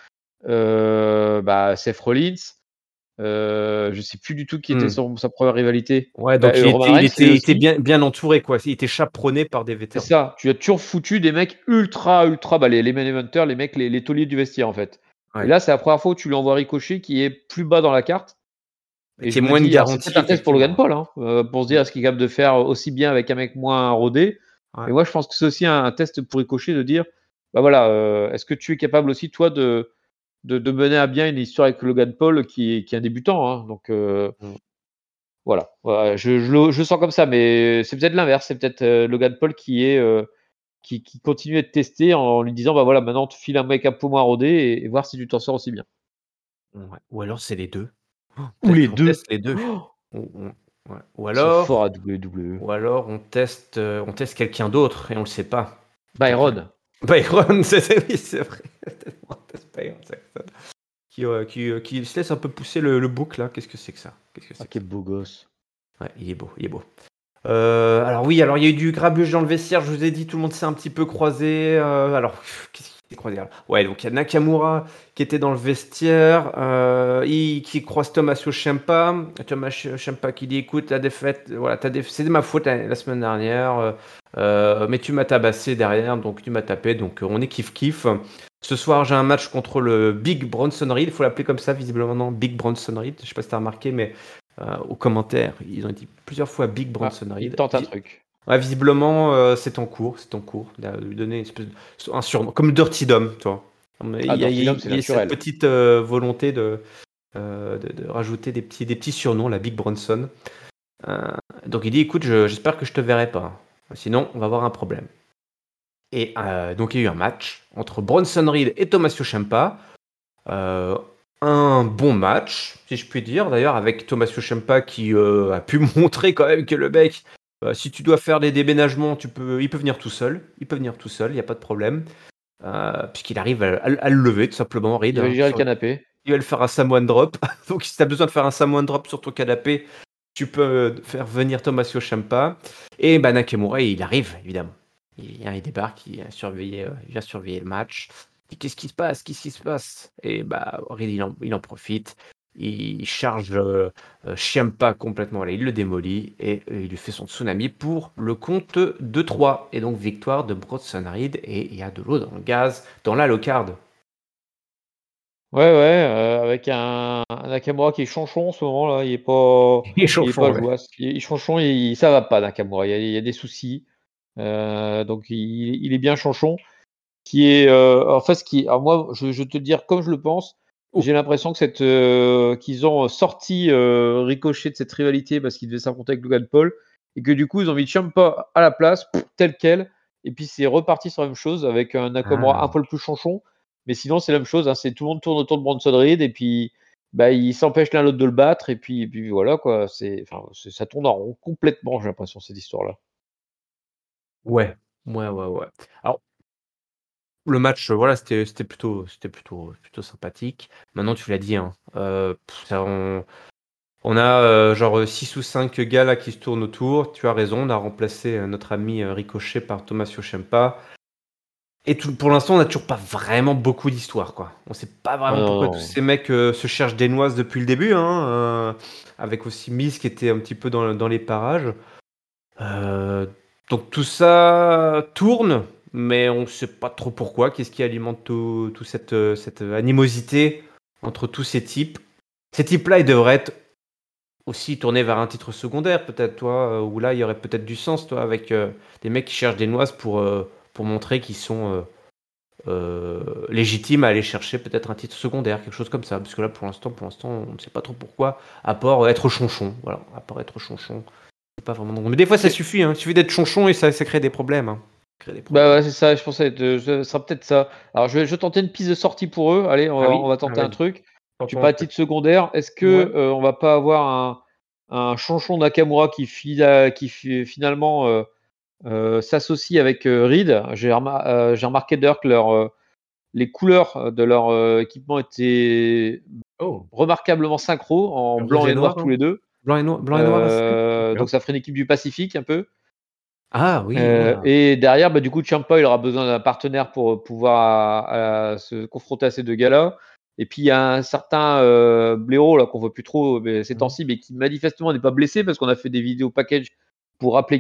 Seth Rollins. Je sais plus du tout qui était sa première rivalité. Ouais, donc il Roman était, il Reigns, était, il était aussi. bien entouré, quoi. Il était chaperonné par des C'est vétérans. ça. Tu as toujours foutu des mecs ultra, les main eventers, les mecs, les tauliers du vestiaire, en fait. Et Ouais. là, c'est la première fois où tu lui envoies Ricochet qui est plus bas dans la carte. Et Qui est je me moins une dis, alors c'est garantie, peut-être un test pour Logan effectivement. Paul, hein, pour se dire est-ce qu'il est capable de faire aussi bien avec un mec moins rodé. Ouais. Mais moi, je pense que c'est aussi un test pour Ricochet de dire, est-ce que tu es capable aussi, toi, de mener à bien une histoire avec Logan Paul qui est un débutant, hein. Donc, Mm. voilà. Je le sens comme ça, mais c'est peut-être l'inverse. C'est peut-être Logan Paul qui continue à être testé en lui disant, maintenant, on te file un mec un peu moins rodé et voir si tu t'en sors aussi bien. Ouais. Ou alors c'est les deux. Ou Peut-être les qu'on deux. teste les deux. Oh, Ouais. ils sont forts à WWE. Ou alors on teste quelqu'un d'autre et on le sait pas. Peut-être Byron. Byron, oui, c'est vrai. Peut-être on teste Byron Saxton. Qui se laisse un peu pousser le bouc là. Qu'est-ce que c'est que ça? Qu'est-ce que Ah, c'est que quel ça? beau gosse. Ouais, il est beau, il est beau. Alors oui, alors il y a eu du grabuge dans le vestiaire, je vous ai dit, tout le monde s'est un petit peu croisé. Qu'est-ce qui s'est croisé là? Ouais, donc il y a Nakamura qui était dans le vestiaire, qui croise Tommaso Ciampa. Tommaso Ciampa qui dit, écoute, la défaite, voilà, c'est de ma faute la semaine dernière, mais tu m'as tabassé derrière, donc tu m'as tapé, donc on est kiff-kiff. Ce soir, j'ai un match contre le Big Bronson Reed, il faut l'appeler comme ça, visiblement, non, Big Bronson Reed, je sais pas si t'as remarqué, mais aux commentaires, ils ont dit plusieurs fois Big Ah, Bronson il Reed. tente un truc. Ouais, visiblement, c'est en cours, c'est en cours. Il a lui donné une espèce un surnom, comme Dirty Dom, tu vois. Ah, Dirty Dom, c'est Il y a cette naturel. petite volonté de rajouter des petits surnoms, la Big Bronson. Euh, donc il dit, écoute, j'espère que je te verrai pas. Sinon, on va avoir un problème. Et donc il y a eu un match entre Bronson Reed et Tommaso Ciampa. Euh, un bon match, si je puis dire, d'ailleurs, avec Tommaso Ciampa qui a pu montrer quand même que le mec, si tu dois faire des déménagements, il peut venir tout seul. Il peut venir tout seul, il n'y a pas de problème. Puisqu'il arrive à le lever, tout simplement, Reed. Il va Hein. gérer le canapé. Il va le faire un Samoan Drop. Donc si tu as besoin de faire un Samoan Drop sur ton canapé, tu peux faire venir Tommaso Ciampa. Et Nakamura, il arrive, évidemment. Il débarque, il vient surveiller le match. Il dit, qu'est-ce qui se passe? Qu'est-ce qui se passe? Et Reed, il en profite. Il charge Ciampa complètement. Voilà, il le démolit et il lui fait son tsunami pour le compte de 3. Et donc victoire de Bronson Reed. Et il y a de l'eau dans le gaz dans la low-card. Ouais, avec un Nakamura qui est chanchon en ce moment-là. Il est Il est pas chanchon, ouais. jouasse. Il est chanchon, ça va pas, Nakamura. Il y a des soucis. Donc, il est bien chanchon. En fait, alors moi, je te dire comme je le pense, Oh. j'ai l'impression qu'ils ont sorti Ricochet de cette rivalité parce qu'il devait s'affronter avec Logan Paul et que du coup, ils ont mis Ciampa à la place, tel quel. Et puis, c'est reparti sur la même chose avec un Nakamura un Ah. peu le plus chanchon. Mais sinon, c'est la même chose, hein, c'est tout le monde tourne autour de Bronson Reed et puis ils s'empêchent l'un l'autre de le battre. Et puis voilà, quoi. Ça tourne en rond complètement, j'ai l'impression, cette histoire-là. Ouais. Ouais. Alors, le match, voilà, c'était plutôt sympathique. Maintenant, tu l'as dit, hein, on a genre 6 ou 5 gars là qui se tournent autour. Tu as raison, on a remplacé notre ami Ricochet par Tommaso Ciampa. Et pour l'instant, on n'a toujours pas vraiment beaucoup d'histoire, quoi. On sait pas Ah vraiment pourquoi tous non. ces mecs se cherchent des noises depuis le début, hein, avec aussi Miz qui était un petit peu dans les parages. Donc tout ça tourne, mais on ne sait pas trop pourquoi. Qu'est-ce qui alimente tout cette animosité entre tous ces types? Ces types-là, ils devraient être aussi tournés vers un titre secondaire, peut-être, toi, où là, il y aurait peut-être du sens, toi, avec des mecs qui cherchent des noises pour montrer qu'ils sont légitimes à aller chercher peut-être un titre secondaire, quelque chose comme ça. Parce que là, pour l'instant, on ne sait pas trop pourquoi, à part être chonchon. Voilà, à part être chonchon. C'est pas vraiment drôle. Mais des fois, ça suffit. Hein. Il suffit d'être chonchon et ça crée des problèmes. Hein. Ça crée des Bah problèmes. ouais, c'est ça, je pensais, ce sera peut-être ça. Alors je vais tenter une piste de sortie pour eux. Allez, Ah on oui, va ah tenter un ouais. truc. Tu Tentons un parlais de truc. titre secondaire. Est-ce Ouais. que on va pas avoir un Chonchon Nakamura qui finalement s'associe avec Reed? J'ai remarqué d'ailleurs que les couleurs de leur équipement étaient Oh, remarquablement synchro, en le rouge blanc et et noir noir. tous Hein. les deux. Blanc et noir, c'est Donc d'accord. ça ferait une équipe du Pacifique un peu. Ah oui, oula. Et derrière, bah, du coup, Ciampa, il aura besoin d'un partenaire pour pouvoir se confronter à ces deux gars-là. Et puis il y a un certain blaireau là qu'on voit plus trop ces Mhm. temps-ci, mais qui manifestement n'est pas blessé parce qu'on a fait des vidéos package pour rappeler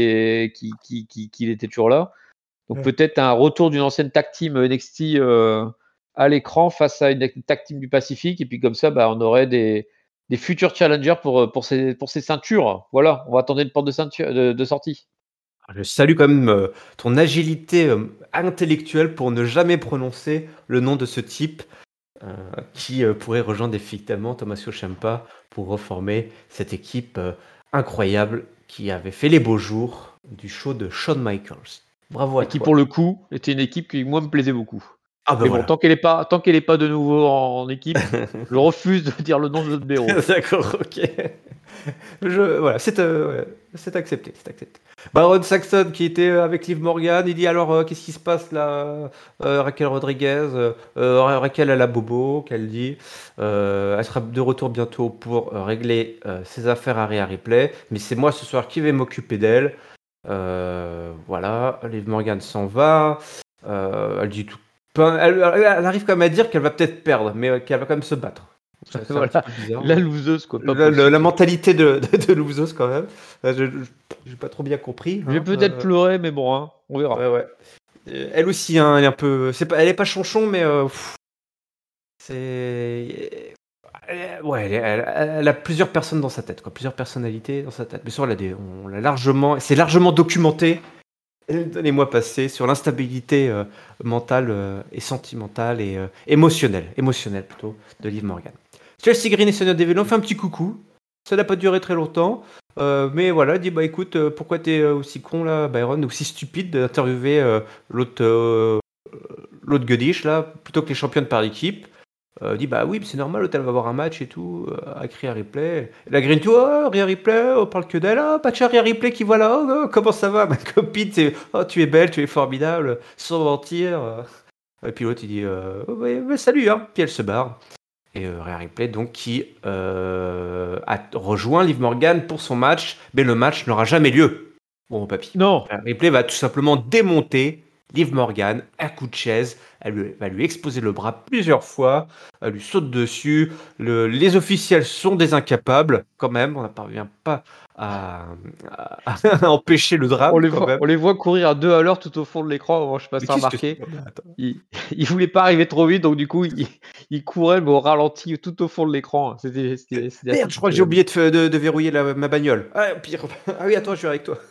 qu'il était toujours là. Donc Ouais. peut-être un retour d'une ancienne tag team NXT à l'écran face à une tag team du Pacifique. Et puis comme ça, bah, on aurait des futurs challengers pour ces ceintures. Voilà, on va attendre une porte de sortie. Je salue quand même ton agilité intellectuelle pour ne jamais prononcer le nom de ce type qui pourrait rejoindre effectivement Tommaso Ciampa pour reformer cette équipe incroyable qui avait fait les beaux jours du show de Shawn Michaels. Bravo à Et qui, toi. pour le coup, était une équipe qui, moi, me plaisait beaucoup. Ah ben Mais bon, voilà. tant qu'elle est pas de nouveau en équipe, je refuse de dire le nom de notre blaireau. D'accord, ok. Voilà, c'est accepté, c'est accepté. Baron Saxon qui était avec Liv Morgan, il dit alors qu'est-ce qui se passe là Raquel Rodriguez, Raquel à la bobo, qu'elle dit. Elle sera de retour bientôt pour régler ses affaires à Rhea Ripley, mais c'est moi ce soir qui vais m'occuper d'elle. Voilà, Liv Morgan s'en va. Elle dit tout. Elle arrive quand même à dire qu'elle va peut-être perdre, mais qu'elle va quand même se battre. C'est un petit Voilà, peu bizarre. la loseuse, quoi, pas La possible. mentalité de Louzos quand même. J'ai pas trop bien compris. Je vais Hein, peut-être pleurer, mais bon, hein, on verra. ouais, ouais. Elle aussi, hein, elle est un peu. Elle est pas chonchon, mais c'est. Ouais, elle a plusieurs personnes dans sa tête, quoi, plusieurs personnalités dans sa tête. Bien sûr, on l'a largement, c'est largement documenté dans les mois passés sur l'instabilité mentale et sentimentale et émotionnelle plutôt, de Liv Morgan. Chelsea Green et Sonia Deville ont fait un petit coucou. Ça n'a pas duré très longtemps. Mais voilà, elle dit bah écoute, pourquoi t'es aussi con là, Byron, aussi stupide d'interviewer l'autre l'autre Goodish là, plutôt que les championnes par équipe. Dit bah oui, c'est normal, l'autre elle va avoir un match et tout, avec Rhea Ripley. La Green dit oh, Rhea Ripley, on parle que d'elle, oh, pas de Rhea Ripley qui voilà, oh, comment ça va ma copine, oh tu es belle, tu es formidable, sans mentir. Et puis l'autre il dit oh, ouais, salut, hein. Puis elle se barre. Et Rhea Ripley, donc, qui a rejoint Liv Morgan pour son match, mais le match n'aura jamais lieu. Bon, papy. Non, Rhea Ripley va tout simplement démonter Liv Morgan à coup de chaise. Elle va lui exploser le bras plusieurs fois. Elle lui saute dessus. Les officiels sont des incapables, quand même. On ne parvient pas à, à empêcher le drame, quand même. on les voit courir à 2 à l'heure tout au fond de l'écran. Bon, je sais pas si Mais t'as qu'est-ce que c'est remarqué. oh, bah, attends. Il voulait pas arriver trop vite, donc du coup, il courait, mais au ralenti tout au fond de l'écran. C'était assez Merde, je crois que j'ai pitoyable. oublié de verrouiller ma bagnole. Ah, pire. Ah oui, attends, je suis avec toi.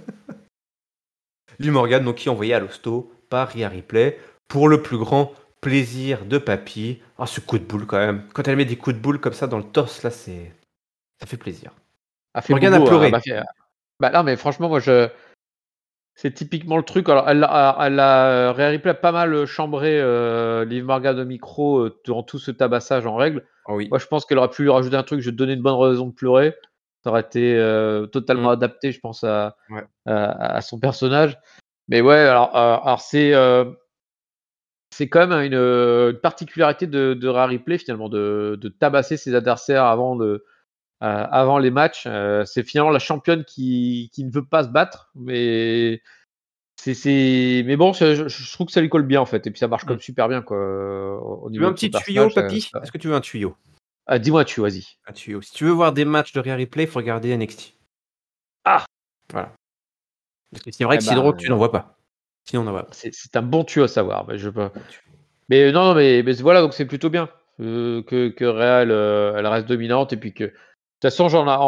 Liv Morgan, donc, qui est envoyé à l'hosto par Rhea Ripley pour le plus grand plaisir de papy. Ah, ce coup de boule quand même. Quand elle met des coups de boule comme ça dans le torse, là, ça fait plaisir. A fait Morgan a bobo, hein, pleuré. bah, non, mais franchement, moi, c'est typiquement le truc. Alors, Rhea Ripley a pas mal chambré Liv Morgan au micro durant tout ce tabassage en règle. Oh oui. Moi, je pense qu'elle aurait pu lui rajouter un truc, je vais te donner une bonne raison de pleurer. Ça aurait été totalement Mm. adapté, je pense, Ouais. à son personnage. Mais ouais, alors c'est quand même une particularité de Rhea Ripley, finalement, de tabasser ses adversaires avant les matchs. C'est finalement la championne qui ne veut pas se battre, mais Mais bon, je trouve que ça lui colle bien en fait, et puis ça marche Mm. comme super bien quoi, au Tu veux niveau un de son petit tuyau, personnage. papy? Est-ce que tu veux un tuyau? Ah, dis-moi, vas-y. Un tuyau. Si tu veux voir des matchs de Rare Replay, il faut regarder NXT. Ah, Voilà. Parce que c'est vrai eh que Sidro, ben, tu n'en vois pas. Sinon, on en voit pas. c'est un bon tuyau à savoir. Bon tuyau. Mais non, mais voilà, donc c'est plutôt bien que Real, elle reste dominante, et puis que de toute façon,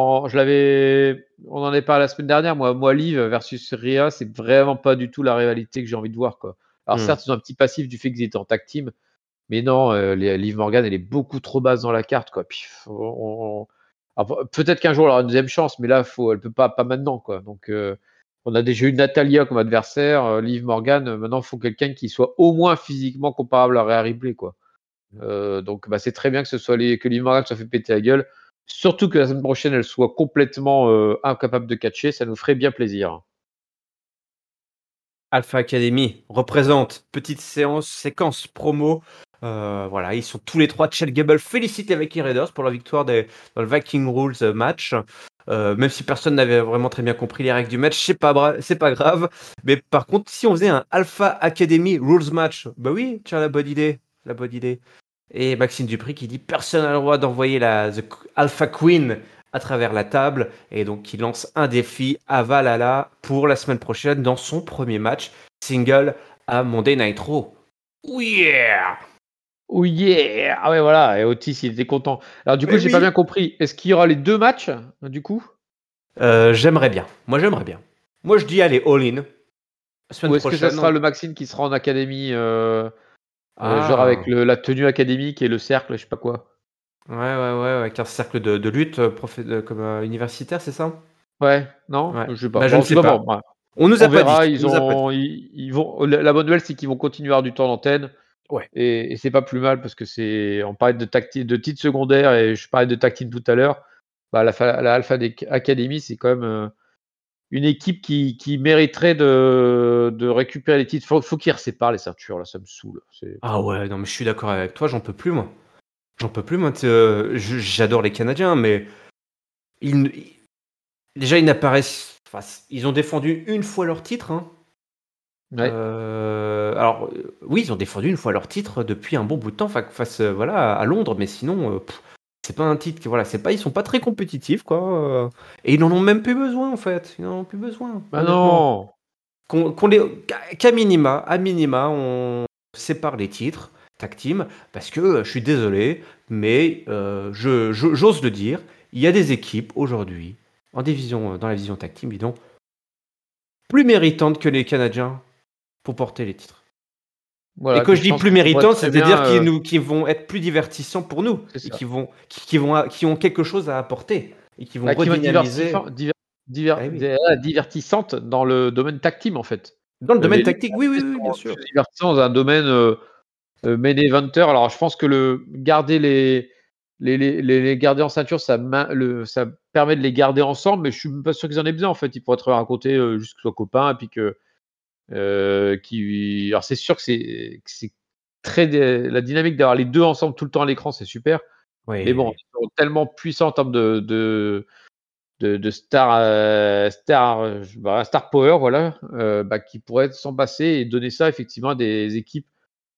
on en est parlé la semaine dernière. Moi, Liv versus Rhea, c'est vraiment pas du tout la rivalité que j'ai envie de voir, quoi. Alors Mm. certes, ils ont un petit passif du fait qu'ils étaient en tag team, mais non, Liv Morgan, elle est beaucoup trop basse dans la carte, quoi. Puis alors, peut-être qu'un jour elle aura une deuxième chance, mais là, elle peut pas maintenant, quoi. Donc on a déjà eu Natalia comme adversaire, Liv Morgan. Maintenant, il faut quelqu'un qui soit au moins physiquement comparable à Rhea Ripley, quoi. Donc c'est très bien que que Liv Morgan soit fait péter la gueule. Surtout que la semaine prochaine, elle soit complètement incapable de catcher, ça nous ferait bien plaisir. Alpha Academy représente petite séquence promo. Voilà, ils sont tous les trois. Chad Gable félicite les Viking Raiders pour la victoire dans le Viking Rules match. Même si personne n'avait vraiment très bien compris les règles du match, c'est pas grave. Mais par contre, si on faisait un Alpha Academy Rules match, bah oui, tiens, la bonne idée. Et Maxime Dupri qui dit personne n'a le droit d'envoyer la Alpha Queen à travers la table, et donc il lance un défi à Valhalla pour la semaine prochaine dans son premier match single à Monday Night Raw. Oh yeah! Oh yeah! Ah ouais, voilà, et Otis, il était content. Alors du coup, Mais j'ai pas oui! bien compris. Est-ce qu'il y aura les 2 matchs, du coup? J'aimerais bien. Moi, j'aimerais bien. Moi, je dis allez, all-in. La semaine Ou est-ce que ça prochaine. sera le Maxime qui sera en académie, genre avec Ah! la tenue académique et le cercle, je sais pas quoi? Ouais, avec un cercle de lutte comme universitaire, c'est ça? Ouais, non? Ouais. Je sais pas. Bah, je Bon, ne en tout sais cas, bon, pas. bah, On nous on a pas dit. verra. On nous a pas dit. Ils vont. La bonne nouvelle, c'est qu'ils vont continuer à avoir du temps d'antenne, Ouais. et c'est pas plus mal parce que on parlait de titres secondaires, et je parlais de tag team tout à l'heure. Bah, la Alpha Academy, c'est quand même une équipe qui mériterait de récupérer les titres. Faut qu'ils séparent les ceintures, là, ça me saoule. Ah ouais, non, mais je suis d'accord avec toi, j'en peux plus, moi. J'en peux plus, moi. J'adore les Canadiens, mais déjà, ils n'apparaissent. Enfin, ils ont défendu une fois leur titre. Hein. Ouais. Alors, oui, ils ont défendu une fois leur titre depuis un bon bout de temps face voilà, à Londres, mais sinon, c'est pas un titre qui. Voilà, ils sont pas très compétitifs, quoi. Et ils n'en ont même plus besoin, en fait. Ils n'en ont plus besoin, Bah honnêtement. non! Qu'à minima, on sépare les titres tag team, parce que je suis désolé, mais j'ose le dire, il y a des équipes aujourd'hui dans la division tag team, disons, plus méritantes que les Canadiens pour porter les titres. Et Voilà, quand puis je je dis pense plus qu'ils pourraient méritantes, très bien, c'est-à-dire qui vont être plus divertissants pour nous c'est et ça. qui ont quelque chose à apporter et qui vont Bah, qui vont être redynamiser eh oui. divertissantes dans le domaine tag team, en fait. Dans le domaine Les tactique, oui, oui, Canadiens oui, bien sont sûr. plus divertissants dans un domaine, main eventer. Alors je pense que garder les garder en ceinture, ça permet de les garder ensemble, mais je suis même pas sûr qu'ils en aient besoin, en fait. Ils pourraient travailler à côté, juste qu'ils soient copains, et puis alors c'est sûr que c'est très la dynamique d'avoir les 2 ensemble tout le temps à l'écran, c'est super. Mais Oui, bon, oui. ils sont tellement puissants en termes de star power, voilà, qui pourraient s'en passer et donner ça effectivement à des équipes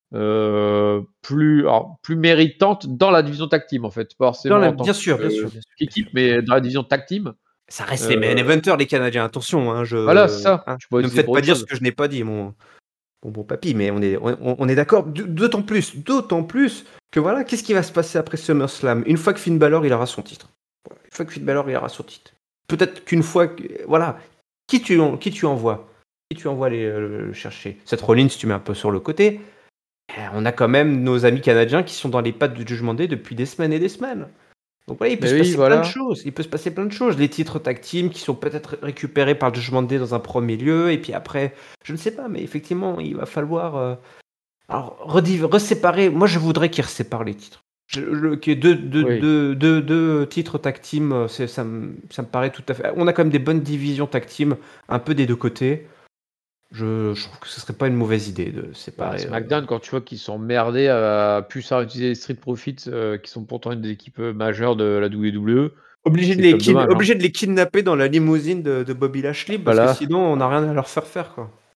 plus méritantes dans la division tag team, en fait. Pas forcément en tant Bien sûr, bien sûr, bien sûr, bien qu'équipe, sûr. mais dans la division tag team. Ça reste les Heu, main eventers, les Canadiens. Attention, hein, voilà, c'est ça. hein, Tu pourrais ne me utiliser faites pour pas autre dire ce chose. que je n'ai pas dit, mon bon papy, mais on est d'accord. D'autant plus que voilà, qu'est-ce qui va se passer après SummerSlam une fois que Finn Balor il aura son titre. Voilà, une fois que Finn Balor il aura son titre. Peut-être qu'une fois, voilà, qui tu envoies, le chercher. Seth Rollins, tu mets un peu sur le côté. On a quand même nos amis canadiens qui sont dans les pattes du Judgment Day depuis des semaines et des semaines. Donc voilà, il peut Mais se oui, passer plein de voilà. choses. Il peut se passer plein de choses. Les titres tag team qui sont peut-être récupérés par le Judgment Day dans un premier lieu, et puis après, je ne sais pas, mais effectivement, il va falloir alors reséparer. Moi, je voudrais qu'ils reséparent les titres. Qu'il y ait Oui. deux titres tag team, ça me paraît tout à fait. On a quand même des bonnes divisions tag team, un peu des deux côtés. Je trouve que ce serait pas une mauvaise idée de Bah, séparer. SmackDown, quand tu vois qu'ils sont merdés à plus savoir utiliser les Street Profits, qui sont pourtant une des équipes majeures de la WWE, c'est quand même dommage, hein. Obligé de les kidnapper dans la limousine de Bobby Lashley parce que Voilà. sinon on n'a rien à leur faire faire quoi.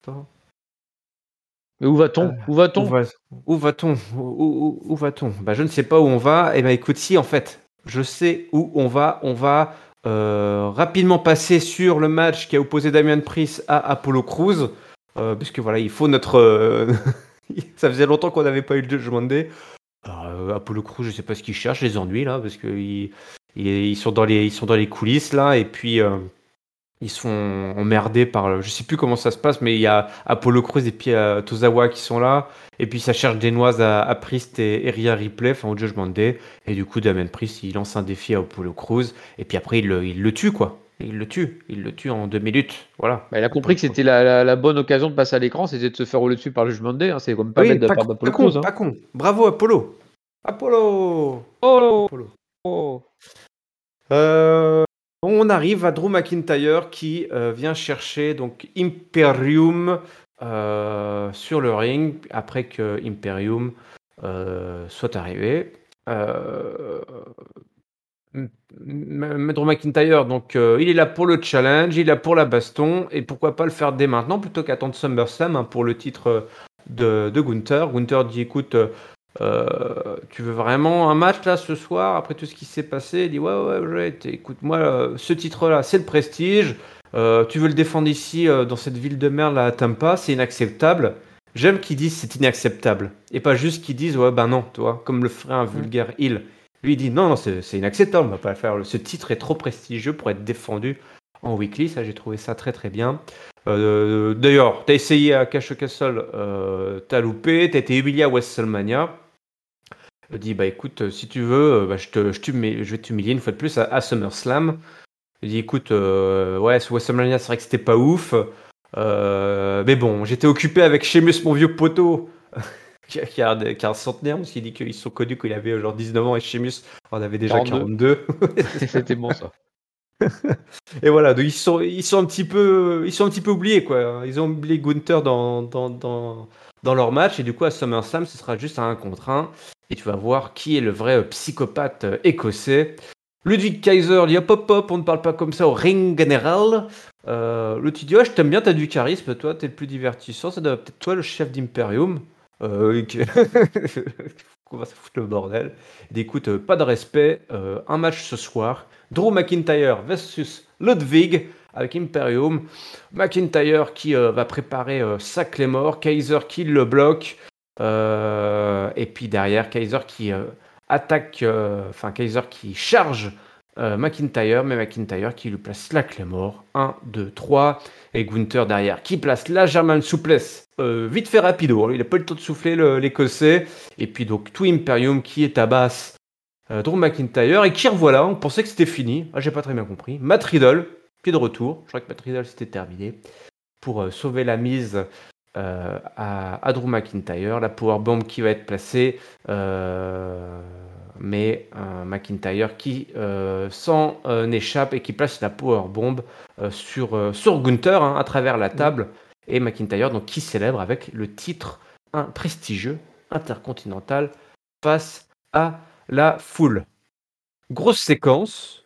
Attends. Mais où va-t-on Où Où va-t-on va où va-t-on? Où va-t-on? Bah, je ne sais pas où on va. Eh ben, écoute, si, en fait, je sais où on va. On va rapidement passer sur le match qui a opposé Damian Priest à Apollo Crews. Puisque voilà, il faut notre. Ça faisait longtemps qu'on n'avait pas eu le Judgment Day. Apollo Crews, je sais pas ce qu'ils cherchent, les ennuis là, parce qu'ils sont ils sont dans les coulisses là, et puis ils sont emmerdés je sais plus comment ça se passe, mais il y a Apollo Crews et puis Tozawa qui sont là, et puis ça cherche des noises à Priest et Rhea Ripley, enfin au Judgment Day, et du coup Damien Priest il lance un défi à Apollo Crews, et puis après il le tue quoi, il le tue en 2 minutes, voilà. Il a compris que c'était la bonne occasion de passer à l'écran, c'était de se faire rouler dessus par le Judgment Day. C'est comme pas Oui, bête de la part pas d'Apollo con, Crews. pas con, bravo Apollo, Apollo, Oh, Apollo. oh. On arrive à Drew McIntyre qui vient chercher donc Imperium sur le ring après que Imperium soit arrivé. Drew McIntyre, donc il est là pour le challenge, il est là pour la baston, et pourquoi pas le faire dès maintenant plutôt qu'attendre SummerSlam hein, pour le titre de Gunther. Gunther dit écoute, tu veux vraiment un match là ce soir après tout ce qui s'est passé? Il dit ouais, écoute moi ce titre là c'est le prestige. Tu veux le défendre ici dans cette ville de merde là à Tampa, c'est inacceptable. J'aime qu'ils disent c'est inacceptable et pas juste qu'ils disent ouais ben non, tu vois, comme le ferait un vulgaire heel. Lui il dit non, c'est inacceptable, on va pas le faire. Ce titre est trop prestigieux pour être défendu en weekly. Ça, j'ai trouvé ça très très bien. D'ailleurs, t'as essayé à Cash Castle, t'as loupé, t'as été humilié à WrestleMania. Il dit bah écoute, si tu veux, bah, je vais t'humilier une fois de plus à SummerSlam. Il dit écoute, ouais, ce WrestleMania, c'est vrai que c'était pas ouf. Mais bon, j'étais occupé avec Sheamus, mon vieux poteau, qui a un centenaire, parce qu'il dit qu'ils sont connus quand il avait genre 19 ans et Sheamus en avait déjà 42. 42. C'était bon ça. Et voilà, donc ils sont un petit peu, oubliés quoi. Ils ont oublié Gunther dans leur match et du coup à SummerSlam, ce sera juste un 1 contre 1 et tu vas voir qui est le vrai psychopathe écossais. Ludwig Kaiser dit hop hop hop, on ne parle pas comme ça au ring général. L'autre il dit ouais, je t'aime bien, t'as du charisme, toi t'es le plus divertissant, ça doit peut-être toi le chef d'Imperium. On va se foutre le bordel. Il dit écoute, pas de respect, un match ce soir. Drew McIntyre versus Ludwig avec Imperium. McIntyre qui va préparer sa Claymore. Kaiser qui le bloque. Et puis derrière, Kaiser qui attaque, Kaiser qui charge McIntyre, mais McIntyre qui lui place la Claymore. 1, 2, 3. Et Gunther derrière qui place la German souplesse. Vite fait rapido, il n'a pas eu le temps de souffler l'écossais. Et puis donc tout Imperium qui est à basse Drew McIntyre et qui revoilà, on pensait que c'était fini. Ah, j'ai pas très bien compris. Matt Riddle, qui est de retour. Je crois que Matt Riddle c'était terminé pour sauver la mise à Drew McIntyre. La powerbomb qui va être placée, mais McIntyre qui s'en échappe et qui place la powerbomb sur Gunther hein, à travers la table. Et McIntyre donc, qui célèbre avec le titre prestigieux intercontinental face à la foule. Grosse séquence.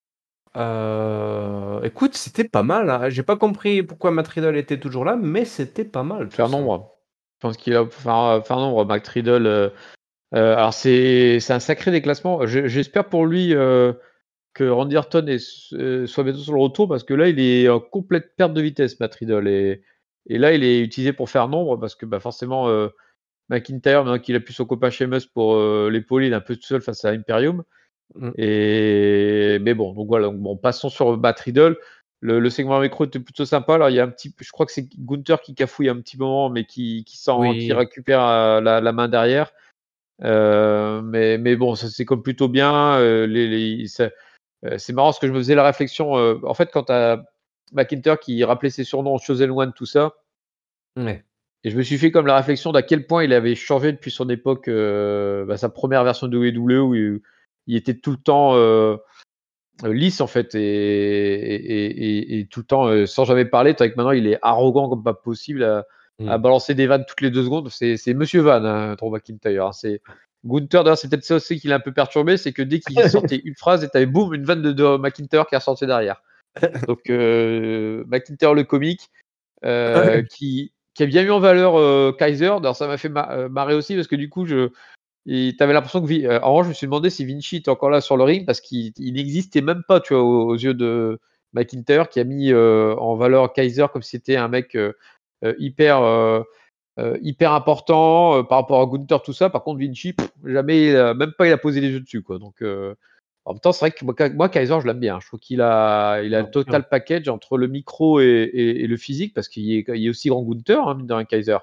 Écoute, c'était pas mal. Hein. J'ai pas compris pourquoi Matt Riddle était toujours là, mais c'était pas mal. Tout Faire ça. nombre. Je pense qu'il va faire nombre. Matt Riddle. Alors c'est un sacré déclassement. J'espère pour lui que Randy Orton soit bientôt sur le retour parce que là il est en complète perte de vitesse, Matt Riddle. Et là il est utilisé pour faire nombre parce que bah, forcément McIntyre, maintenant qu'il a plus son copain Sheamus pour l'épauler, il est un peu tout seul face à Imperium. Mm. Mais bon, donc voilà, donc bon, passons sur Matt Riddle. Le segment micro était plutôt sympa. Alors, il y a je crois que c'est Gunther qui cafouille un petit moment, mais qui Oui. récupère la main derrière. Mais bon, ça c'est comme plutôt bien. C'est marrant parce que je me faisais la réflexion. En fait, quand tu as McIntyre qui rappelait ses surnoms, Chosen One, tout ça, Ouais. et je me suis fait comme la réflexion d'à quel point il avait changé depuis son époque, sa première version de WWE où il était tout le temps lisse en fait et tout le temps sans jamais parler, tandis que maintenant il est arrogant comme pas possible à Mm. balancer des vannes toutes les 2 secondes. C'est Monsieur Van, hein, Drew McIntyre. Hein. C'est Gunther, d'ailleurs, c'est peut-être ça aussi qui l'a un peu perturbé, c'est que dès qu'il sortait une phrase, et t'avais boum, une vanne de McIntyre qui ressortait derrière. Donc McIntyre le comique. qui a bien mis en valeur Kaiser. Alors ça m'a fait marrer aussi parce que du coup, t'avais l'impression que. En revanche, je me suis demandé si Vinci était encore là sur le ring parce qu'il n'existait même pas, tu vois, aux yeux de McIntyre qui a mis en valeur Kaiser comme si c'était un mec hyper. Hyper important par rapport à Gunther, tout ça. Par contre, Vinci, jamais, même pas il a posé les yeux dessus, quoi. Donc, en même temps, c'est vrai que moi, Kaiser, je l'aime bien. Je trouve qu'il a Bien le total sûr. package entre le micro et le physique, parce qu'il est aussi grand Gunther, hein, mine de rien, Kaiser.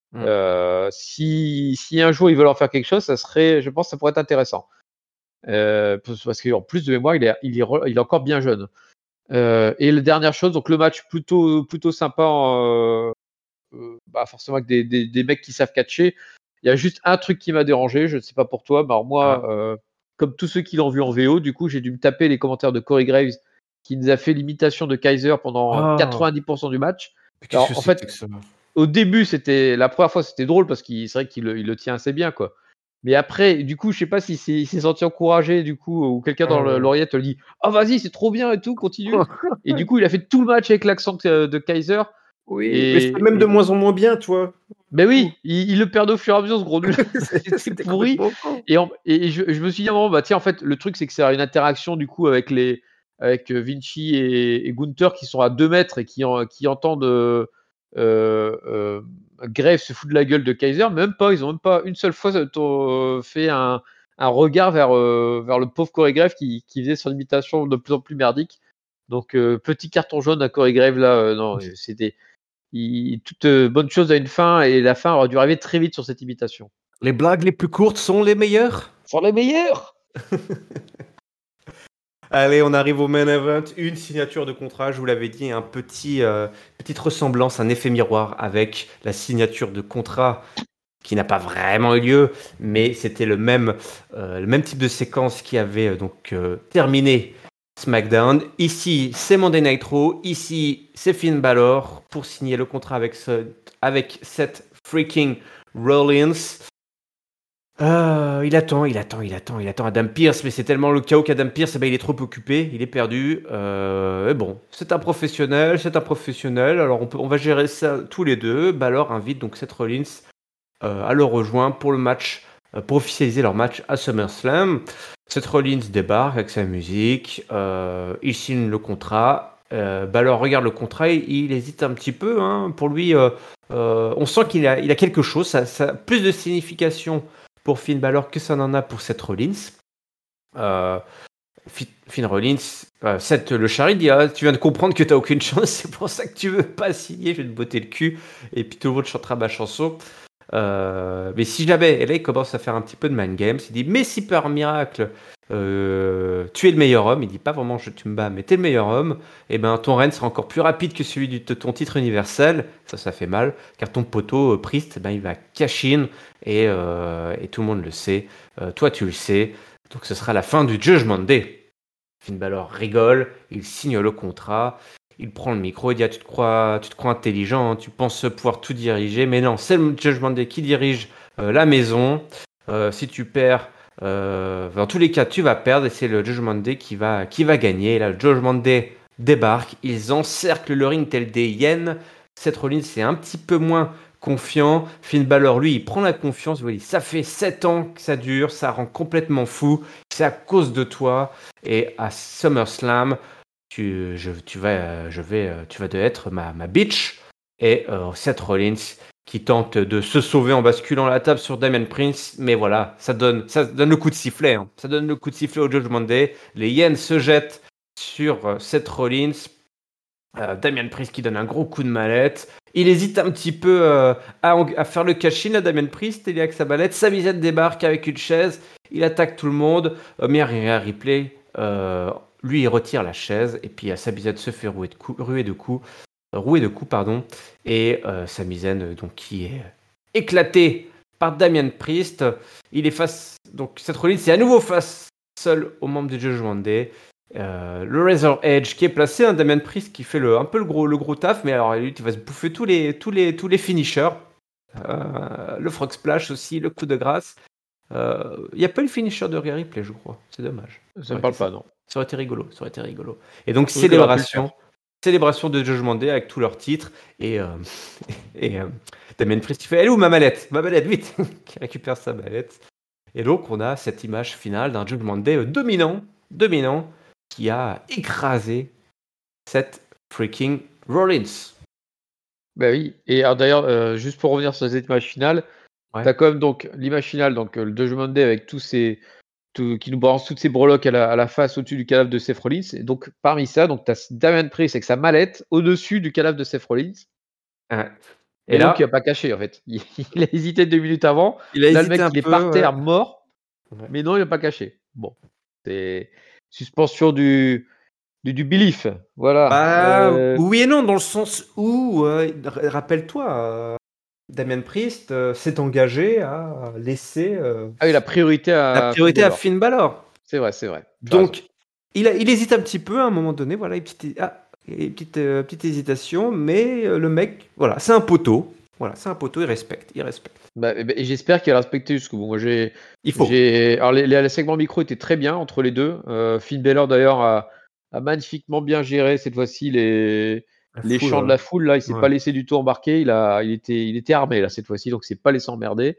Si un jour ils veulent en faire quelque chose, je pense que ça pourrait être intéressant. Parce qu'en plus de mémoire, il est encore bien jeune. Et la dernière chose, donc le match plutôt sympa, forcément avec des mecs qui savent catcher. Il y a juste un truc qui m'a dérangé, je ne sais pas pour toi, mais alors moi, comme tous ceux qui l'ont vu en VO, du coup, j'ai dû me taper les commentaires de Corey Graves qui nous a fait l'imitation de Kaiser pendant 90% du match. Qu'est-ce que Alors, en c'était fait, que ça? au début, la première fois, c'était drôle parce qu'il c'est vrai qu'il le tient assez bien, quoi. Mais après, du coup, je sais pas s'il s'est senti encouragé, du coup, ou quelqu'un dans l'oreillette lui dit «Oh, vas-y, c'est trop bien et tout, continue». Et du coup, il a fait tout le match avec l'accent de Kaiser. Oui, mais c'est même de Et moins en moins bien, tu vois. ben Ouh. oui, il le perd au fur et à mesure, ce gros nul. C'était C'était pourri. complètement con. Et je me suis dit à un moment, bah tiens, en fait, le truc, c'est que c'est une interaction du coup avec Vinci et Gunther qui sont à 2 mètres et qui entendent Graves se fout de la gueule de Kaiser. Même pas, ils ont même pas une seule fois fait un regard vers le pauvre Corey Graves qui faisait son imitation de plus en plus merdique. Donc, petit carton jaune à Corey Graves là, non, c'était. Toute bonne chose a une fin et la fin aurait dû arriver très vite sur cette imitation. Les blagues les plus courtes sont les meilleures. Sont les meilleurs. Allez, on arrive au main event. Une signature de contrat, je vous l'avais dit, petite ressemblance, un effet miroir avec la signature de contrat qui n'a pas vraiment eu lieu, mais c'était le même type de séquence qui avait terminé SmackDown. Ici, c'est Monday Night Raw. Ici, c'est Finn Balor pour signer le contrat avec Seth freaking Rollins. Il attend Adam Pearce, mais c'est tellement le chaos qu'Adam Pearce, il est trop occupé, il est perdu. Et bon, c'est un professionnel. Alors on va gérer ça tous les deux. Balor invite donc Seth Rollins à le rejoindre pour le match, pour officialiser leur match à SummerSlam. Seth Rollins débarque avec sa musique, il signe le contrat. Balor regarde le contrat, il hésite un petit peu. Hein. Pour lui, on sent qu'il a quelque chose, ça a plus de signification pour Finn Balor que ça n'en a pour Seth Rollins. Finn Rollins, Seth le charrie, dit tu viens de comprendre que t'as aucune chance, c'est pour ça que tu veux pas signer, je vais te botter le cul, et puis tout le monde chantera ma chanson. Mais si jamais, et là il commence à faire un petit peu de mind games, il dit mais si par miracle tu es le meilleur homme, il dit pas vraiment tu me bats, mais t'es le meilleur homme, et ben ton règne sera encore plus rapide que celui de ton titre universel, ça fait mal, car ton poteau Priest, il va cash in, et tout le monde le sait, toi tu le sais, donc ce sera la fin du Judgment Day. Finn Balor rigole, il signe le contrat, il prend le micro et dit tu te crois intelligent, hein, tu penses pouvoir tout diriger, mais non, c'est le Judgment Day qui dirige la maison. Si tu perds, dans tous les cas, tu vas perdre et c'est le Judgment Day qui va gagner. Et là, le Judgment Day débarque, ils encerclent le ring tel des hyènes. Seth Rollins c'est un petit peu moins confiant. Finn Balor, lui, il prend la confiance. Vous voyez, ça fait 7 ans que ça dure, ça rend complètement fou. C'est à cause de toi. Et à SummerSlam, tu vas être ma bitch. Et Seth Rollins qui tente de se sauver en basculant la table sur Damian Priest. Mais voilà, ça donne le coup de sifflet. Hein. Ça donne le coup de sifflet au Judgment Day. Les hyènes se jettent sur Seth Rollins. Damian Priest qui donne un gros coup de mallette. Il hésite un petit peu à faire le cash-in à Damian Priest. Il est avec sa mallette. Sami Zayn débarque avec une chaise. Il attaque tout le monde. Mais à replay, lui, il retire la chaise. Et puis Sami Zayn se fait rouer de coups. Et Sami Zayn, donc, qui est éclaté par Damian Priest. Il est face. Donc, Seth Rollins est à nouveau face seul aux membres du Judgment Day. Le Razor Edge qui est placé, un Damian Priest qui fait un peu le gros taf, mais alors lui, il va se bouffer tous les finishers. Le Frog Splash aussi, le coup de grâce. Il n'y a pas le finisher de Rhea Ripley, je crois. C'est dommage. Ça me parle pas, non. Ça aurait été rigolo. Et donc, Oui, qu'elle aurait pu le faire. célébration de Judgment Day avec tous leurs titres. Et, et Damien Priest, il fait: elle est où ma mallette? Ma mallette, vite! Qui récupère sa mallette. Et donc, on a cette image finale d'un Judgment Day dominant, qui a écrasé cette freaking Rollins. Bah oui. Et alors d'ailleurs, juste pour revenir sur cette image finale, Ouais. t'as quand même donc l'image finale, donc le Judgment Day avec qui nous balance toutes ces breloques à la face au-dessus du cadavre de Seth Rollins. Et donc parmi ça, donc t'as Damien Priest avec sa mallette au-dessus du cadavre de Seth Rollins. Ouais. Et Et donc il là, a pas caché en fait. Il a hésité 2 minutes avant. il a Là le hésité mec un il est peu. par Ouais. terre mort, Ouais. mais non il a pas caché. Bon, c'est suspension du belief, voilà. Bah, oui et non, dans le sens où, rappelle-toi, Damien Priest s'est engagé à laisser Ah oui, la priorité la à Finn priorité à Balor. Finn Balor. C'est vrai, tu as raison. Donc, il hésite un petit peu à un moment donné, voilà, petite hésitation, mais le mec, voilà, c'est un poteau. Voilà, c'est un poteau, il respecte. Bah, et j'espère qu'il a respecté jusqu'au bout. Moi, Il faut. alors les segments micro étaient très bien entre les deux. Finn Balor d'ailleurs a magnifiquement bien géré cette fois-ci La les foule, chants de la foule. Là, il s'est ouais. pas laissé du tout embarquer. Il était armé là cette fois-ci, donc il s'est pas laissé emmerder.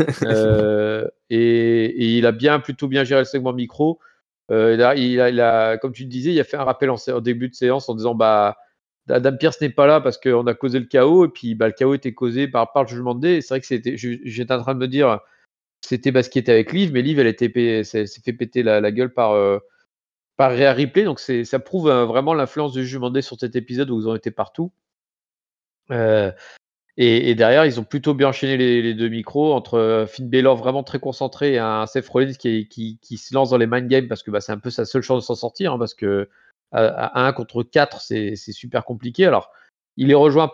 Et il a plutôt bien géré le segment micro. Il a, comme tu le disais, il a fait un rappel en début de séance en disant bah Adam Pearce n'est pas là parce qu'on a causé le chaos, et puis bah, le chaos était causé par le Judgment Day. Et c'est vrai que j'étais en train de me dire c'était parce qu'il était avec Liv, mais Liv s'est fait péter la gueule par Rhea Ripley, donc ça prouve vraiment l'influence du Judgment Day sur cet épisode où ils ont été partout. Et derrière, ils ont plutôt bien enchaîné les deux micros entre Finn Balor vraiment très concentré et un Seth Rollins qui se lance dans les mind games parce que bah, c'est un peu sa seule chance de s'en sortir, hein, parce que à 1 contre 4, c'est super compliqué. Alors, il est rejoint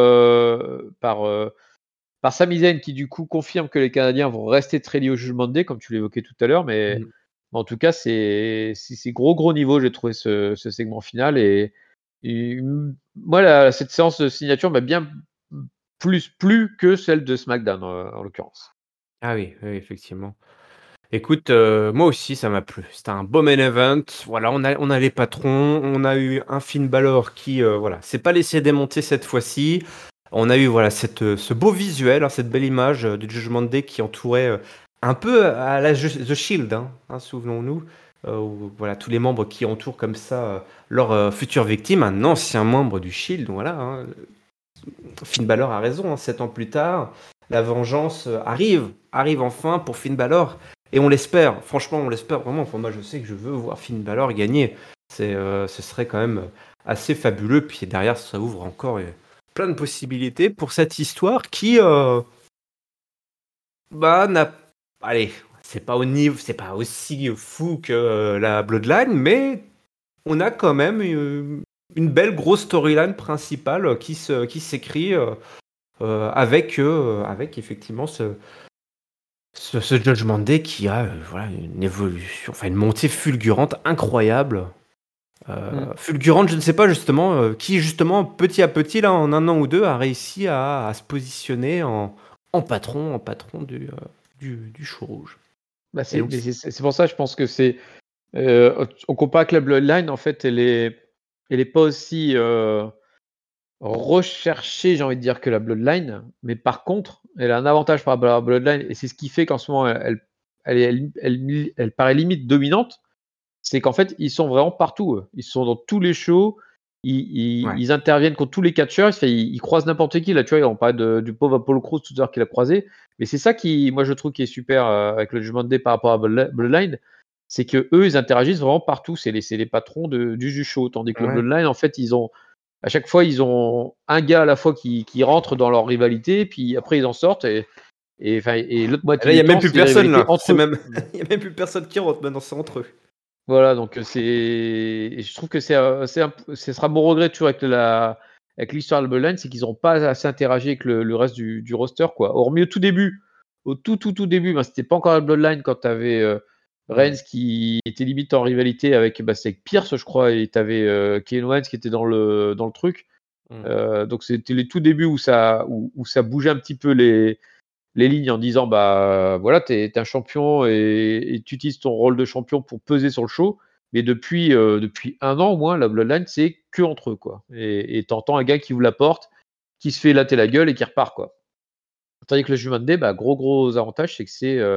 par Sami Zayn qui du coup confirme que les Canadiens vont rester très liés au Judgment Day, comme tu l'évoquais tout à l'heure, mais Mm. en tout cas, c'est gros niveau, j'ai trouvé ce segment final. Et moi, cette séance de signature m'a bien plus que celle de SmackDown, en l'occurrence. Ah oui, oui, effectivement. Écoute, moi aussi ça m'a plu. C'était un beau main event. Voilà, on a les patrons, on a eu un Finn Balor qui, voilà, s'est pas laissé démonter cette fois-ci. On a eu, voilà, ce beau visuel, hein, cette belle image, du Judgment Day qui entourait, un peu à la The Shield, hein, souvenons-nous, où voilà, tous les membres qui entourent comme ça, leur future victime, un ancien membre du Shield, voilà, hein. Finn Balor a raison, hein, 7 ans plus tard, la vengeance arrive enfin pour Finn Balor. Et on l'espère, franchement, on l'espère vraiment. Enfin, moi, je sais que je veux voir Finn Balor gagner. Ce serait quand même assez fabuleux. Puis derrière, ça ouvre encore plein de possibilités pour cette histoire qui, bah, n'a. Allez, c'est pas au niveau, c'est pas aussi fou que la Bloodline, mais on a quand même une belle grosse storyline principale qui s'écrit. Avec effectivement ce Judgment Day qui a voilà, une évolution, enfin une montée fulgurante, incroyable. Fulgurante, je ne sais pas justement, qui justement petit à petit, là, en un an ou deux, a réussi à se positionner en patron du show rouge. Bah, Et donc, c'est pour ça, je pense que on compare avec la Bloodline, en fait, elle est pas aussi recherchée, j'ai envie de dire, que la Bloodline, mais par contre, elle a un avantage par rapport à la Bloodline, et c'est ce qui fait qu'en ce moment, elle paraît limite dominante. C'est qu'en fait, ils sont vraiment partout, eux. Ils sont dans tous les shows, ouais, ils interviennent contre tous les catcheurs, ils croisent n'importe qui. Là, tu vois, on parlait du pauvre Apollo Crews tout à l'heure qu'il a croisé. Mais c'est ça qui, moi, je trouve qui est super avec le Judgment Day par rapport à Bloodline, c'est que eux, ils interagissent vraiment partout. C'est les patrons du show. Tandis que le ouais. Bloodline, en fait, à chaque fois, ils ont un gars à la fois qui rentre dans leur rivalité, puis après, ils en sortent. Et l'autre Et moitié là, il n'y du a même temps, plus c'est des personne rivalités là. entre C'est eux. même, il y a même plus personne qui rentre maintenant, c'est entre eux. Voilà, donc et je trouve que ce sera mon regret toujours avec l'histoire de Bloodline, c'est qu'ils n'ont pas assez interagi avec le reste du roster, quoi. Hormis au tout début, au tout début, ben, c'était pas encore la Bloodline quand tu avais Reigns Mm. qui était limite en rivalité c'était avec Pierce, je crois, et tu avais Kevin Owens qui était dans le truc. Mm. Donc c'était les tout débuts où ça bougeait un petit peu les lignes en disant bah voilà, t'es un champion et tu utilises ton rôle de champion pour peser sur le show. Mais depuis 1 an au moins, la Bloodline, c'est que entre eux, quoi. Et t'entends un gars qui ouvre la porte, qui se fait élater la gueule et qui repart, quoi. Tandis que le Judgment Day, bah, gros avantage, c'est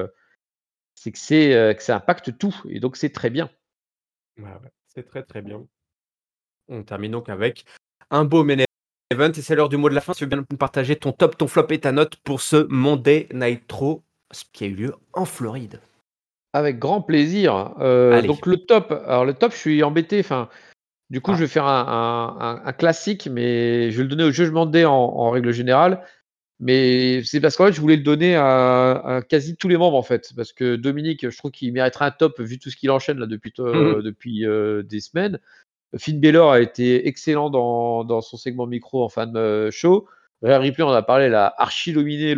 que ça impacte tout. Et donc, c'est très bien. Ouais, ouais, c'est très, très bien. On termine donc avec un beau main event et c'est l'heure du mot de la fin. Tu veux bien nous partager ton top, ton flop et ta note pour ce Monday Nitro qui a eu lieu en Floride? Avec grand plaisir. Allez. Donc, le top. Alors, le top, je suis embêté. Enfin, du coup, je Ah. vais faire un classique, mais je vais le donner au Judgment Day en règle générale. Mais c'est parce qu'en fait, je voulais le donner à quasi tous les membres, en fait. Parce que Dominique, je trouve qu'il mériterait un top vu tout ce qu'il enchaîne là depuis des semaines. Finn Balor a été excellent dans son segment micro en fin de show. Rhea Ripley, on en a parlé, elle a archi-dominé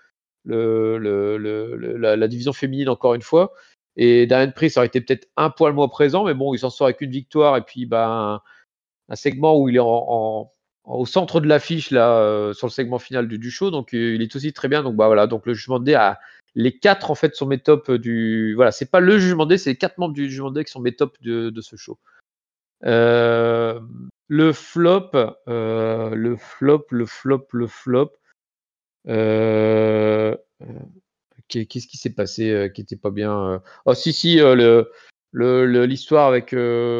la division féminine encore une fois. Et Damian Priest aurait été peut-être un poil moins présent, mais bon, il s'en sort avec une victoire et puis bah, un segment où il est au centre de l'affiche là sur le segment final du show, donc il est aussi très bien. Donc bah voilà, donc le Jugement Day a les 4 en fait sont mes tops du voilà, c'est pas le Jugement Day, c'est les 4 membres du Jugement Day qui sont mes tops de ce show. Le flop, le flop. Euh, Qu'est-ce qui s'est passé qui était pas bien Oh si, l'histoire avec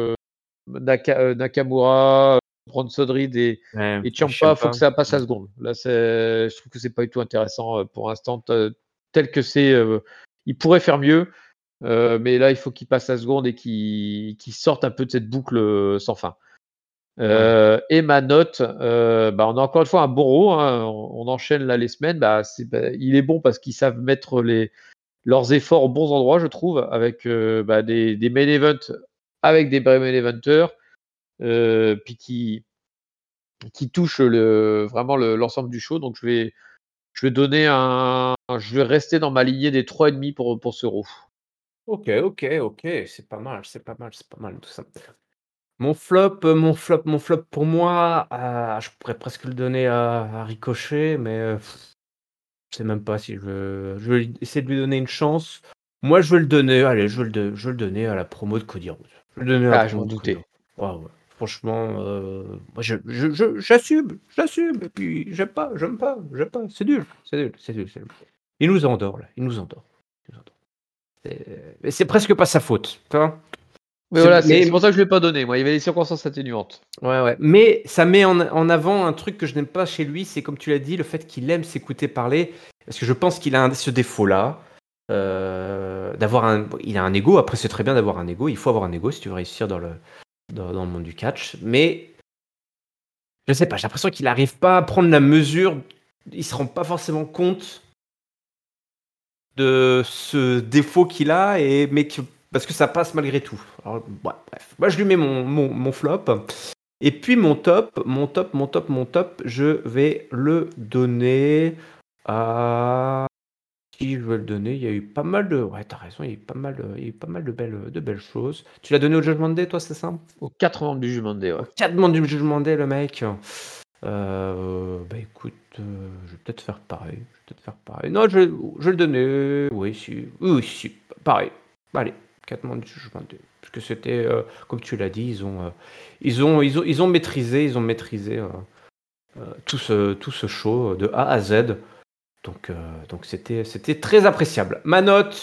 Nakamura, Bronson Reed Ouais, et je sais Ciampa, faut pas. que ça passe à seconde. Là, je trouve que c'est pas du tout intéressant pour l'instant, tel que c'est. Il pourrait faire mieux, mais là, il faut qu'il passe à seconde et qu'il sorte un peu de cette boucle sans fin. Ouais. Et ma note, bah, on a encore une fois un bon row, hein, on enchaîne là les semaines. Bah, il est bon parce qu'ils savent mettre leurs efforts aux bons endroits, je trouve, avec bah, des main events avec des vrais main eventers, puis qui touchent vraiment l'ensemble du show. Donc je vais rester dans ma lignée des 3,5 pour ce row. OK, OK, OK, c'est pas mal, c'est pas mal, c'est pas mal tout ça. Mon flop pour moi, je pourrais presque le donner à Ricochet, mais je sais même pas si je vais essayer de lui donner une chance. Moi, je vais le donner, allez, je vais le donner à la promo de Cody Rhodes. Je vais le donner à la Ah, je promo m'en de Cody doutais. Rhodes. Ouais, ouais. Franchement, moi j'assume et puis j'aime pas. C'est nul, c'est nul, c'est nul, c'est nul. Il nous endort là, il nous endort. Il nous endort. Mais c'est presque pas sa faute, tu vois? Mais voilà, c'est Mais pour ça que je ne l'ai pas donné. Moi, il y avait des circonstances atténuantes. ouais, ouais, mais ça met en avant un truc que je n'aime pas chez lui, c'est comme tu l'as dit, le fait qu'il aime s'écouter parler. Parce que je pense qu'il a ce défaut-là, il a un ego. Après, c'est très bien d'avoir un ego. Il faut avoir un ego si tu veux réussir dans le monde du catch. Mais je sais pas, j'ai l'impression qu'il n'arrive pas à prendre la mesure. Il se rend pas forcément compte de ce défaut qu'il a, parce que ça passe malgré tout. Alors, ouais, bref. Moi, je lui mets mon flop. Et puis mon top, je vais le donner à qui je vais le donner? Il y a eu pas mal de ouais, t'as raison, il y a eu pas mal de belles choses. Tu l'as donné au Judgment Day, toi, c'est ça? Aux 4 membres du Jugement Day, ouais. Aux 4 membres du Judgment Day, le mec. Bah écoute, je vais peut-être faire pareil. Non, je vais le donner. Oui, si, pareil. Allez, 4 membres du Judgment Day. Parce que c'était, comme tu l'as dit, ils ont maîtrisé tout ce show de A à Z. Donc c'était très appréciable. Ma note,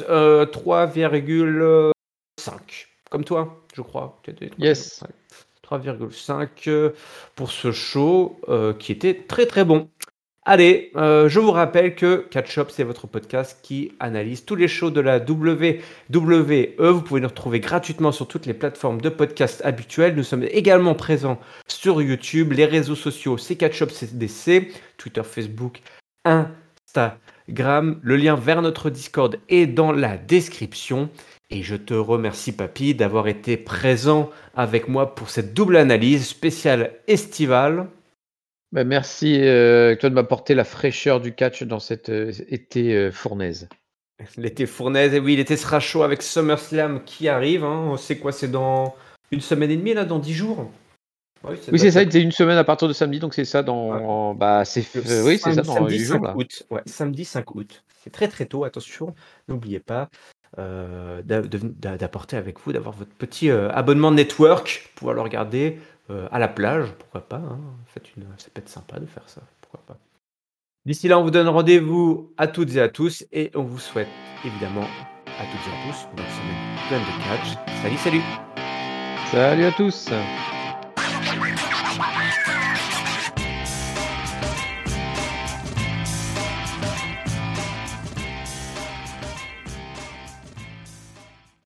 3,5. Comme toi, je crois. Tu as dit Yes. 3,5 pour ce show qui était très très bon. Allez, je vous rappelle que Catch Up, c'est votre podcast qui analyse tous les shows de la WWE. Vous pouvez nous retrouver gratuitement sur toutes les plateformes de podcast habituelles. Nous sommes également présents sur YouTube, les réseaux sociaux, c'est Catch Up CDC, Twitter, Facebook, Instagram. Le lien vers notre Discord est dans la description. Et je te remercie, Papy, d'avoir été présent avec moi pour cette double analyse spéciale estivale. Bah, merci toi de m'apporter la fraîcheur du catch dans cet été fournaise. L'été fournaise, et oui, l'été sera chaud avec SummerSlam qui arrive. Hein. C'est quoi? C'est dans une semaine et demie, là, dans 10 jours? Oui, Oui, c'est ça, c'est une semaine à partir de samedi, donc c'est ça ouais. oui, c'est ça dans Samedi 8 jours 5 là. août. Ouais, samedi 5 août. C'est très très tôt, attention, n'oubliez pas. d'apporter avec vous, d'avoir votre petit abonnement network, pouvoir le regarder à la plage, pourquoi pas. Hein. Ça peut être sympa de faire ça, pourquoi pas. D'ici là, on vous donne rendez-vous à toutes et à tous et on vous souhaite évidemment à toutes et à tous une semaine pleine de catch. Salut, salut! Salut à tous!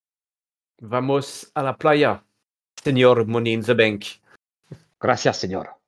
Vamos a la playa, señor Money in the Bank. Gracias, señor.